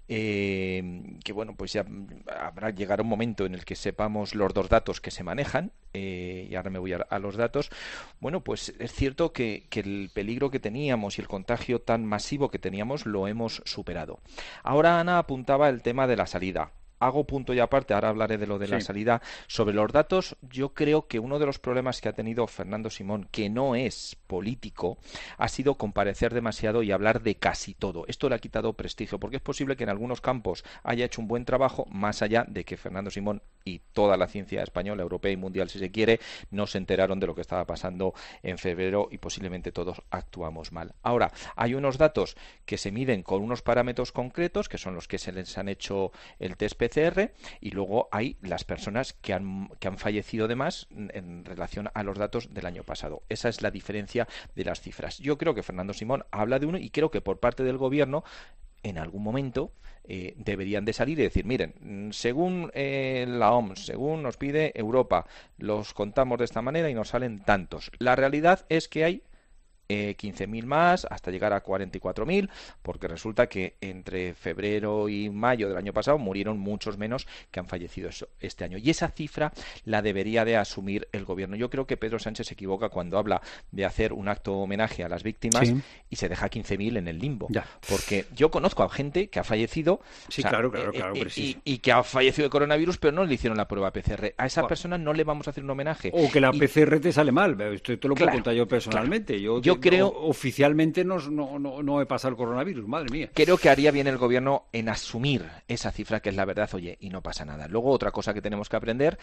Eh, que bueno, pues ya habrá llegar un momento en el que sepamos los dos datos que se manejan, eh, y ahora me voy a, a los datos. Bueno, pues es cierto que, que el peligro que teníamos y el contagio tan masivo que teníamos lo hemos superado. Ahora Ana apuntaba el tema de la salida. Hago punto y aparte, ahora hablaré de lo de sí. la salida. Sobre los datos, yo creo que uno de los problemas que ha tenido Fernando Simón, que no es político, ha sido comparecer demasiado y hablar de casi todo. Esto le ha quitado prestigio, porque es posible que en algunos campos haya hecho un buen trabajo, más allá de que Fernando Simón y toda la ciencia española, europea y mundial, si se quiere, no se enteraron de lo que estaba pasando en febrero y posiblemente todos actuamos mal. Ahora, hay unos datos que se miden con unos parámetros concretos, que son los que se les han hecho el test P C R, y luego hay las personas que han, que han fallecido de más en relación a los datos del año pasado. Esa es la diferencia de las cifras. Yo creo que Fernando Simón habla de uno y creo que por parte del gobierno en algún momento eh, deberían de salir y decir, miren, según eh, la O M S, según nos pide Europa, los contamos de esta manera y nos salen tantos. La realidad es que hay Eh, quince mil más hasta llegar a cuarenta y cuatro mil, porque resulta que entre febrero y mayo del año pasado murieron muchos menos que han fallecido eso, este año, y esa cifra la debería de asumir el gobierno. Yo creo que Pedro Sánchez se equivoca cuando habla de hacer un acto homenaje a las víctimas sí. y se deja quince mil en el limbo, ya. porque yo conozco a gente que ha fallecido sí, o sea, claro, claro, eh, claro, eh, y, y que ha fallecido de coronavirus pero no le hicieron la prueba P C R. A esa bueno. persona no le vamos a hacer un homenaje. O que la y... P C R te sale mal. Esto, esto lo puedo claro, contar yo personalmente. Claro. Yo, yo creo o, oficialmente no, no, no, no he pasado el coronavirus, madre mía. Creo que haría bien el gobierno en asumir esa cifra que es la verdad, oye, y no pasa nada. Luego otra cosa que tenemos que aprender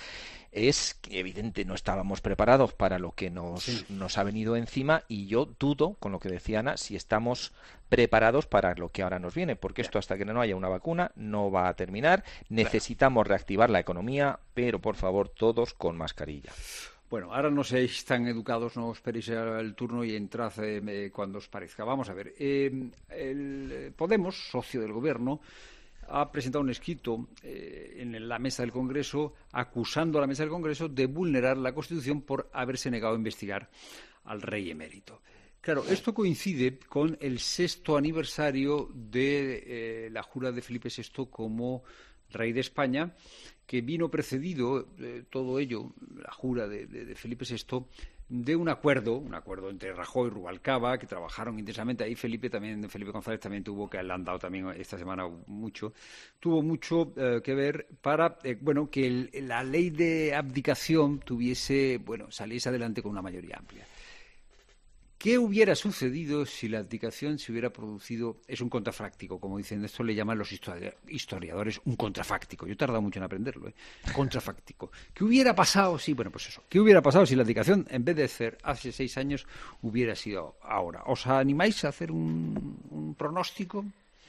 es que evidente no estábamos preparados para lo que nos, sí. nos ha venido encima, y yo dudo, con lo que decía Ana, si estamos preparados para lo que ahora nos viene, porque esto hasta que no haya una vacuna no va a terminar. Necesitamos reactivar la economía, pero por favor todos con mascarilla. Bueno, ahora no seáis tan educados, no esperéis el turno y entrad eh, cuando os parezca. Vamos a ver, eh, el Podemos, socio del gobierno, ha presentado un escrito eh, en la mesa del Congreso acusando a la mesa del Congreso de vulnerar la Constitución por haberse negado a investigar al rey emérito. Claro, esto coincide con el sexto aniversario de eh, la jura de Felipe sexto como rey de España, que vino precedido eh, todo ello, la jura de, de, de Felipe sexto, de un acuerdo, un acuerdo entre Rajoy y Rubalcaba, que trabajaron intensamente. Ahí Felipe también, Felipe González también tuvo, que le han dado también esta semana mucho, tuvo mucho eh, que ver para, eh, bueno, que el, la ley de abdicación tuviese, bueno, saliese adelante con una mayoría amplia. ¿Qué hubiera sucedido si la abdicación se hubiera producido? Es un contrafáctico, como dicen, esto le llaman los historiadores un contrafáctico. Yo he tardado mucho en aprenderlo, ¿eh? Contrafáctico. ¿Qué hubiera pasado si, bueno, pues eso, qué hubiera pasado si la abdicación, en vez de ser hace seis años, hubiera sido ahora? ¿Os animáis a hacer un, un pronóstico?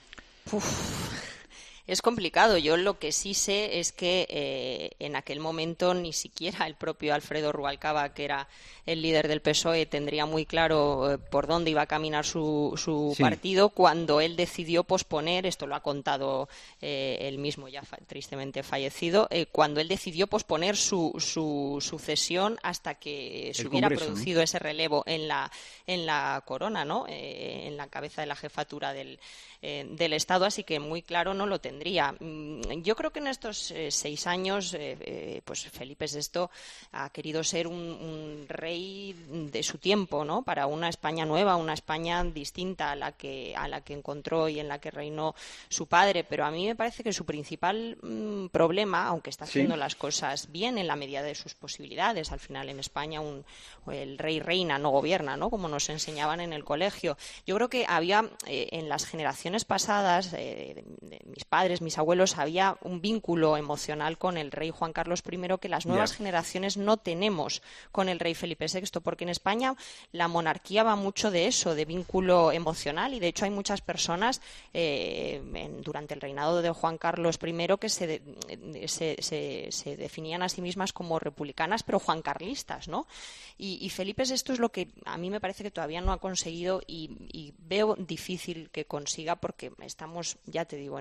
Uf. Es complicado. Yo lo que sí sé es que eh, en aquel momento ni siquiera el propio Alfredo Rubalcaba, que era el líder del P S O E, tendría muy claro eh, por dónde iba a caminar su, su sí. partido cuando él decidió posponer, esto lo ha contado eh, él mismo, ya fa- tristemente fallecido, eh, cuando él decidió posponer su, su sucesión hasta que el se hubiera Congreso, producido ¿no? ese relevo en la, en la corona, ¿no? Eh, en la cabeza de la jefatura del, eh, del Estado, así que muy claro no lo tendría. Yo creo que en estos eh, seis años, eh, eh, pues Felipe sexto ha querido ser un, un rey de su tiempo, ¿no? Para una España nueva, una España distinta a la que a la que encontró y en la que reinó su padre. Pero a mí me parece que su principal mmm, problema, aunque está haciendo sí. las cosas bien en la medida de sus posibilidades, al final en España un, el rey reina, no gobierna, ¿no? Como nos enseñaban en el colegio. Yo creo que había eh, en las generaciones pasadas, eh, de, de mis padres, mis abuelos, había un vínculo emocional con el rey Juan Carlos primero que las nuevas yeah. generaciones no tenemos con el rey Felipe sexto, porque en España la monarquía va mucho de eso, de vínculo emocional, y de hecho hay muchas personas eh, en, durante el reinado de Juan Carlos primero que se, de, se, se, se definían a sí mismas como republicanas, pero juancarlistas, ¿no? Y, y Felipe sexto es lo que a mí me parece que todavía no ha conseguido, y, y veo difícil que consiga, porque estamos, ya te digo, en un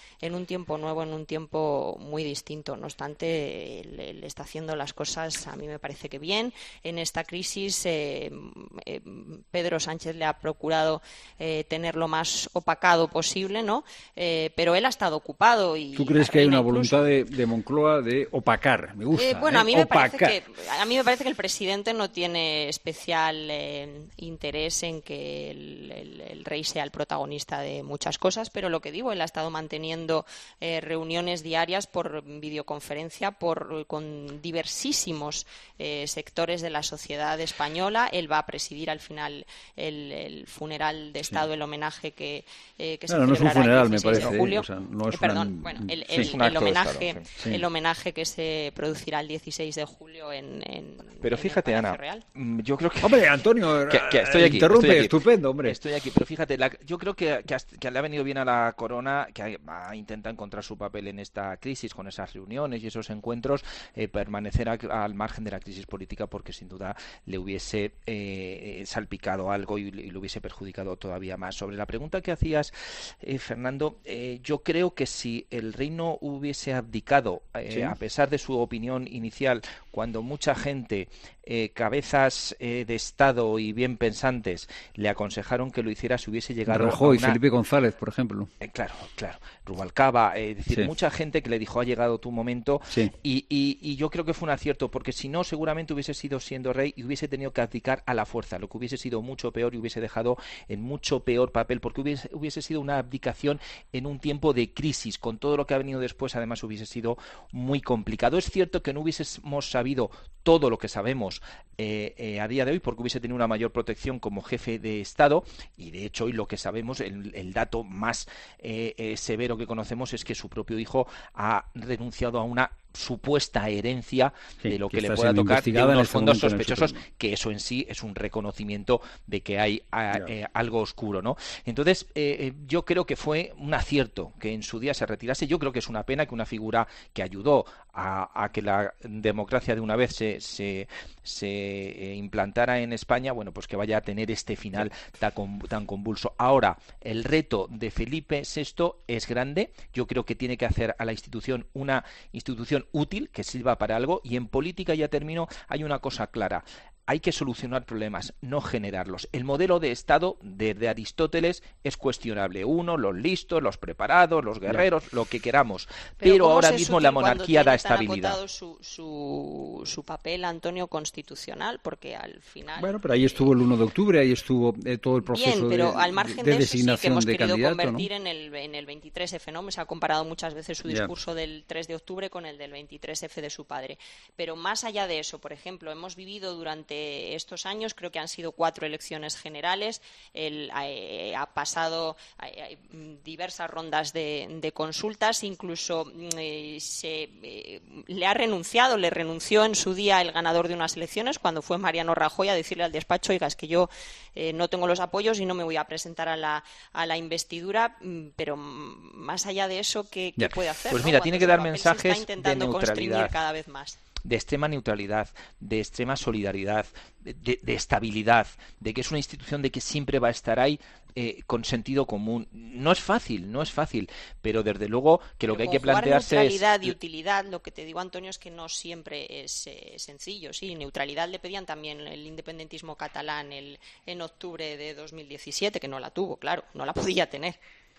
en un tiempo nuevo, en un tiempo muy distinto. No obstante, él, él está haciendo las cosas, a mí me parece que bien. En esta crisis, eh, eh, Pedro Sánchez le ha procurado eh, tener lo más opacado posible, ¿no? Eh, pero él ha estado ocupado. Y ¿Tú crees que hay una incluso... voluntad de, de Moncloa de opacar? Me gusta. Eh, bueno, ¿eh? a mí me opacar. parece que a mí me parece que el presidente no tiene especial eh, interés en que el, el, el rey sea el protagonista de muchas cosas, pero lo que digo, él ha estado manteniendo eh, reuniones diarias por videoconferencia por con diversísimos eh, sectores de la sociedad española. Él va a presidir al final el, el funeral de Estado, sí. el homenaje que, eh, que se claro, celebrará no es un funeral, el dieciséis me parece, de julio. o sea, no es eh, perdón, una... bueno, el, sí, el, es un el homenaje, Estado, sí. el homenaje que se producirá el dieciséis de julio en, en pero en fíjate, Ana, Real. yo creo que... Hombre, Antonio, que, que estoy aquí, interrumpe, estoy aquí. estupendo, hombre. Estoy aquí, pero fíjate, la, yo creo que, que, que le ha venido bien a la corona, que ha, ha intentado encontrar su papel en esta crisis, con esas reuniones y esos encuentros, eh, permanecer a, al margen de la crisis política, porque sin duda le hubiese eh, salpicado algo y, y le hubiese perjudicado todavía más. Sobre la pregunta que hacías, eh, Fernando, eh, yo creo que si el reino hubiese abdicado, eh, ¿sí? a pesar de su opinión inicial, cuando mucha gente, eh, cabezas eh, de Estado y bien pensantes le aconsejaron que lo hiciera, si hubiese llegado Rajoy, a una... Felipe González, por ejemplo. Eh, claro, claro. Rubalcaba, eh, es decir, sí. mucha gente que le dijo ha llegado tu momento, sí. y, y, y yo creo que fue un acierto, porque si no, seguramente hubiese sido siendo rey y hubiese tenido que abdicar a la fuerza, lo que hubiese sido mucho peor y hubiese dejado en mucho peor papel, porque hubiese, hubiese sido una abdicación en un tiempo de crisis, con todo lo que ha venido después, además hubiese sido muy complicado. Es cierto que no hubiésemos sabido todo lo que sabemos eh, eh, a día de hoy, porque hubiese tenido una mayor protección como jefe de Estado, y de hecho hoy lo que sabemos, el, el dato más eh, eh, severo que conocemos es que su propio hijo ha renunciado a una supuesta herencia sí, de lo que, que le pueda tocar de unos fondos sospechosos, que eso en sí es un reconocimiento de que hay a, eh, algo oscuro, ¿no? Entonces, eh, yo creo que fue un acierto que en su día se retirase. Yo creo que es una pena que una figura que ayudó a, a que la democracia de una vez se, se, se eh, implantara en España, bueno, pues que vaya a tener este final tan, tan convulso. Ahora, el reto de Felipe sexto es grande. Yo creo que tiene que hacer a la institución una institución útil, que sirva para algo, y en política, ya termino, hay una cosa clara: hay que solucionar problemas, no generarlos. El modelo de Estado desde Aristóteles es cuestionable. Uno, los listos, los preparados, los guerreros, ya. lo que queramos. Pero, Pero ahora mismo la monarquía da estabilidad. Su, su, su papel, Antonio, constitucional, porque al final... Bueno, pero ahí estuvo el uno de octubre, ahí estuvo eh, todo el proceso Bien, pero de, al margen de, de, de eso sí que hemos querido convertir, ¿no? en el, en el veintitrés efe, ¿no? Se ha comparado muchas veces su discurso yeah. del tres de octubre con el del veintitrés efe de su padre. Pero más allá de eso, por ejemplo, hemos vivido durante estos años Años, creo que han sido cuatro elecciones generales, el, eh, ha pasado eh, diversas rondas de, de consultas, incluso eh, se, eh, le ha renunciado, le renunció en su día el ganador de unas elecciones, cuando fue Mariano Rajoy a decirle al despacho: oiga, es que yo eh, no tengo los apoyos y no me voy a presentar a la, a la investidura, pero más allá de eso, ¿qué, qué puede hacer? Pues ¿no? mira, Cuando tiene que dar se mensajes está intentando de neutralidad, constreñir cada vez más. De extrema neutralidad, de extrema solidaridad, de, de, de estabilidad, de que es una institución de que siempre va a estar ahí eh, con sentido común. No es fácil, no es fácil, pero desde luego que lo pero que hay que plantearse neutralidad es... y utilidad, lo que te digo, Antonio, es que no siempre es eh, sencillo. Sí, neutralidad le pedían también el independentismo catalán el, en octubre de dos mil diecisiete, que no la tuvo, claro, no la podía tener.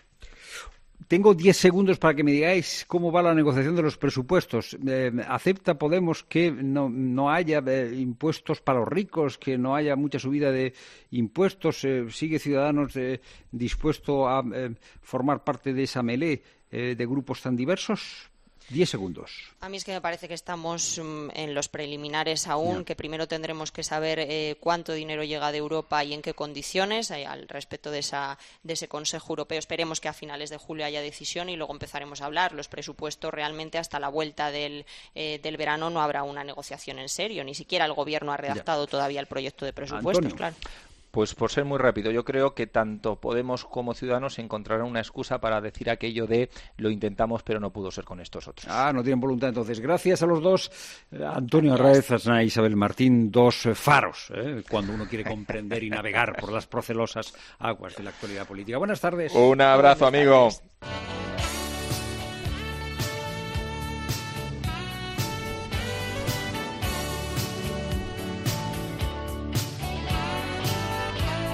Tengo diez segundos para que me digáis cómo va la negociación de los presupuestos. Eh, ¿Acepta Podemos que no, no haya eh, impuestos para los ricos, que no haya mucha subida de impuestos? Eh, ¿Sigue Ciudadanos eh, dispuesto a eh, formar parte de esa melé eh, de grupos tan diversos? Diez segundos. A mí es que me parece que estamos um, en los preliminares aún, no. que primero tendremos que saber eh, cuánto dinero llega de Europa y en qué condiciones eh, al respecto de, esa, de ese Consejo Europeo. Esperemos que a finales de julio haya decisión y luego empezaremos a hablar. Los presupuestos realmente hasta la vuelta del, eh, del verano no habrá una negociación en serio. Ni siquiera el Gobierno ha redactado ya. todavía el proyecto de presupuestos. Antonio. Claro. Pues por ser muy rápido, yo creo que tanto Podemos como Ciudadanos encontrarán una excusa para decir aquello de lo intentamos pero no pudo ser con estos otros. Ah, no tienen voluntad entonces. Gracias a los dos. Antonio Arráez, Aznar e Isabel Martín, dos faros, ¿eh? cuando uno quiere comprender y navegar por las procelosas aguas de la actualidad política. Buenas tardes. Un abrazo, amigo.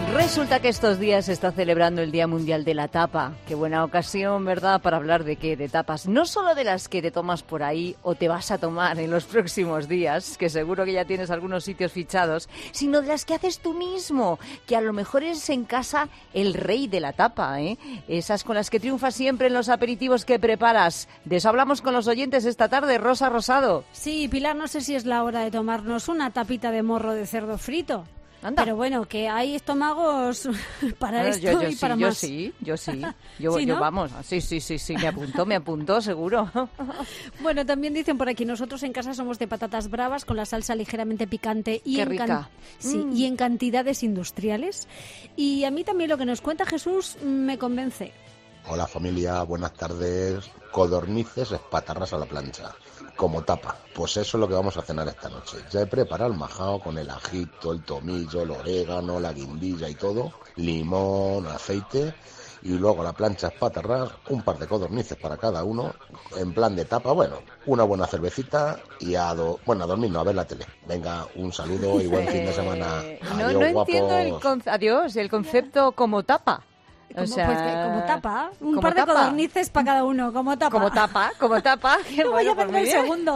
Resulta que estos días se está celebrando el Día Mundial de la Tapa. Qué buena ocasión, ¿verdad?, para hablar de qué, de tapas. No solo de las que te tomas por ahí o te vas a tomar en los próximos días, que seguro que ya tienes algunos sitios fichados, sino de las que haces tú mismo, que a lo mejor es en casa el rey de la tapa, ¿eh? Esas con las que triunfas siempre en los aperitivos que preparas. De eso hablamos con los oyentes esta tarde. Rosa Rosado. Sí, Pilar, no sé si es la hora de tomarnos una tapita de morro de cerdo frito. Anda. Pero bueno, que hay estómagos para Bueno, esto yo, yo y sí, para yo más. sí, yo sí, yo, ¿Sí, yo no? vamos, sí, sí, sí, sí, me apuntó, me apuntó, seguro. Bueno, también dicen por aquí, nosotros en casa somos de patatas bravas con la salsa ligeramente picante y, Qué en, rica. can- sí, Mm. y en cantidades industriales. Y a mí también lo que nos cuenta Jesús me convence. Hola familia, buenas tardes. Codornices espatarras a la plancha, como tapa. Pues eso es lo que vamos a cenar esta noche. Ya he preparado el majao con el ajito, el tomillo, el orégano, la guindilla y todo. Limón, aceite. Y luego a la plancha espatarras, un par de codornices para cada uno, en plan de tapa. Bueno, una buena cervecita y a, do... bueno, a dormir, no, a ver la tele. Venga, un saludo y buen fin de semana. Eh, no, Adiós, no guapos. entiendo el conce- adiós, el concepto como tapa. O Como, sea, pues que- como tapa, un como par de tapa. codornices para cada uno, como tapa. Como tapa, como tapa. Qué No bueno, voy a pues perder muy el bien. segundo.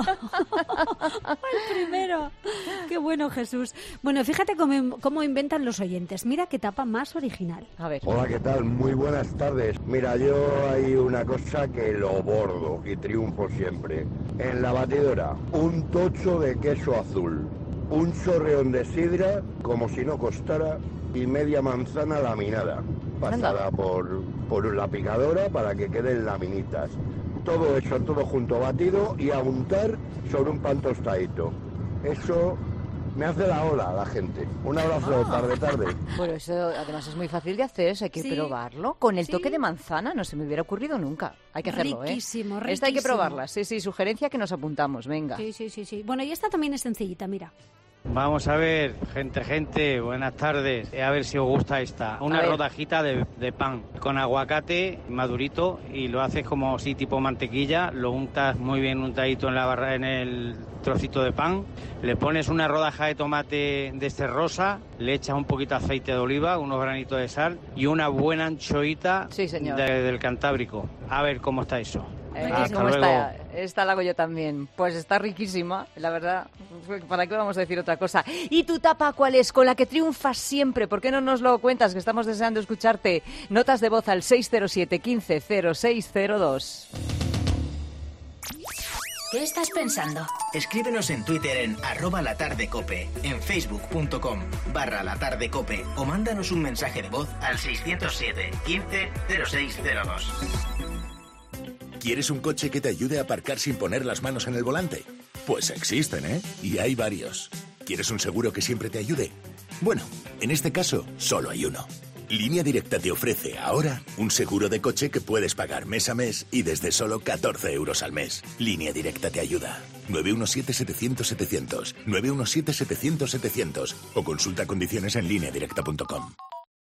El primero. Qué bueno, Jesús. Bueno, fíjate cómo, cómo inventan los oyentes. Mira qué tapa más original. A ver. Hola, ¿qué tal? Muy buenas tardes. Mira, yo hay una cosa que lo bordo y triunfo siempre. En la batidora, un tocho de queso azul, un chorreón de sidra, como si no costara, y media manzana laminada, pasada por, por la picadora para que queden laminitas. Todo eso, todo junto, batido y a untar sobre un pan tostadito. Eso me hace la ola a la gente. Un abrazo, tarde, tarde. Bueno, eso además es muy fácil de hacer, eso hay que Sí. probarlo. Con el Sí. toque de manzana no se me hubiera ocurrido nunca. Hay que hacerlo, Riquísimo, ¿eh? Esta hay que riquísimo. probarla. Sí, sí, sugerencia que nos apuntamos, venga. Sí, sí, sí, sí. Bueno, y esta también es sencillita, mira. Vamos a ver, gente, gente, buenas tardes. A ver si os gusta esta. Una ver. rodajita de, de pan con aguacate madurito y lo haces como así tipo mantequilla. Lo untas muy bien untadito en la barra, en el trocito de pan. Le pones una rodaja de tomate de este rosa, le echas un poquito de aceite de oliva, unos granitos de sal y una buena anchoita Sí, señor. de- del Cantábrico. A ver cómo está eso. Eh, Hasta ¿cómo luego. está? Esta la hago yo también. Pues está riquísima, la verdad. ¿Para qué vamos a decir otra cosa? ¿Y tu tapa cuál es? Con la que triunfas siempre. ¿Por qué no nos lo cuentas? Que estamos deseando escucharte. Notas de voz al seis cero siete, quince, cero seis cero dos. ¿Qué estás pensando? Escríbenos en Twitter en arroba latardecope, en facebook.com barra latardecope o mándanos un mensaje de voz al seiscientos siete, quince, cero seis cero dos. ¿Quieres un coche que te ayude a aparcar sin poner las manos en el volante? Pues existen, ¿eh? Y hay varios. ¿Quieres un seguro que siempre te ayude? Bueno, en este caso, solo hay uno. Línea Directa te ofrece ahora un seguro de coche que puedes pagar mes a mes y desde solo catorce euros al mes. Línea Directa te ayuda. nueve uno siete, setecientos, setecientos, nueve uno siete, setecientos, setecientos o consulta condiciones en línea directa punto com.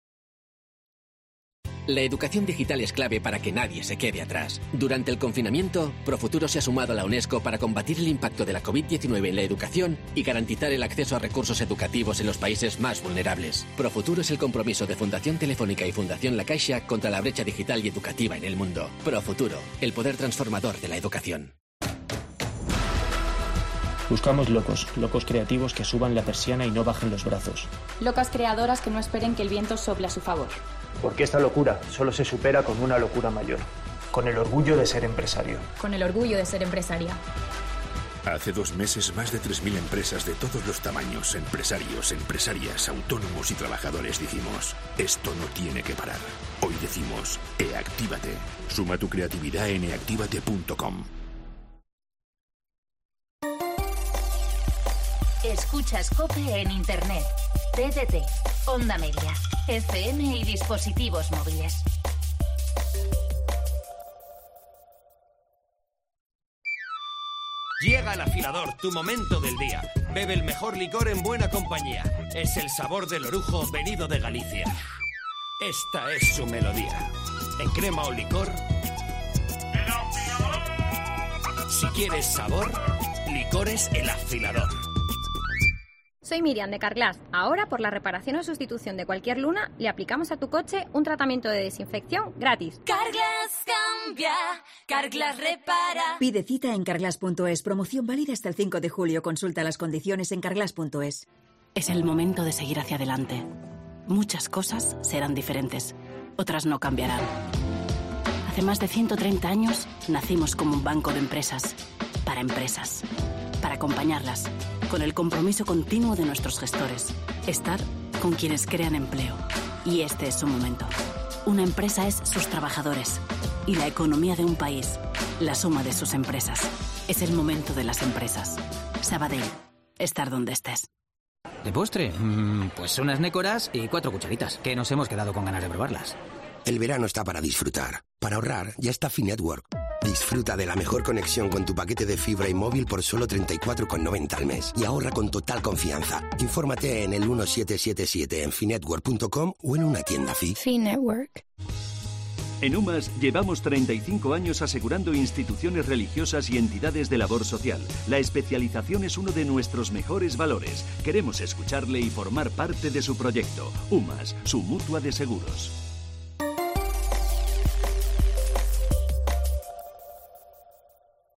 La educación digital es clave para que nadie se quede atrás. Durante el confinamiento, Profuturo se ha sumado a la UNESCO para combatir el impacto de la covid diecinueve en la educación y garantizar el acceso a recursos educativos en los países más vulnerables. Profuturo es el compromiso de Fundación Telefónica y Fundación La Caixa contra la brecha digital y educativa en el mundo. Profuturo, el poder transformador de la educación. Buscamos locos, locos creativos que suban la persiana y no bajen los brazos. Locas creadoras que no esperen que el viento sople a su favor. Porque esta locura solo se supera con una locura mayor, con el orgullo de ser empresario. Con el orgullo de ser empresaria. Hace dos meses, más de tres mil empresas de todos los tamaños, empresarios, empresarias, autónomos y trabajadores dijimos, esto no tiene que parar. Hoy decimos, eActívate. Suma tu creatividad en e actívate punto com. Escuchas COPE en Internet, T D T, Onda Media, F M y dispositivos móviles. Llega al afilador, tu momento del día. Bebe el mejor licor en buena compañía. Es el sabor del orujo venido de Galicia. Esta es su melodía. En crema o licor. Si quieres sabor, licores El Afilador. Soy Miriam de Carglass. Ahora, por la reparación o sustitución de cualquier luna, le aplicamos a tu coche un tratamiento de desinfección gratis. Carglass cambia, Carglass repara. Pide cita en carglass punto es. Promoción válida hasta el cinco de julio. Consulta las condiciones en carglass punto es. Es el momento de seguir hacia adelante. Muchas cosas serán diferentes, otras no cambiarán. Hace más de ciento treinta años nacimos como un banco de empresas, para empresas, para acompañarlas, con el compromiso continuo de nuestros gestores, estar con quienes crean empleo. Y este es su momento. Una empresa es sus trabajadores y la economía de un país, la suma de sus empresas. Es el momento de las empresas. Sabadell, estar donde estés. ¿De postre? Mm, pues unas nécoras y cuatro cucharitas, que nos hemos quedado con ganas de probarlas. El verano está para disfrutar. Para ahorrar, ya está Finetwork. Disfruta de la mejor conexión con tu paquete de fibra y móvil por solo treinta y cuatro con noventa al mes. Y ahorra con total confianza. Infórmate en el uno siete siete siete en finetwork punto com o en una tienda Fi. Finetwork. En UMAS llevamos treinta y cinco años asegurando instituciones religiosas y entidades de labor social. La especialización es uno de nuestros mejores valores. Queremos escucharle y formar parte de su proyecto. UMAS, su mutua de seguros.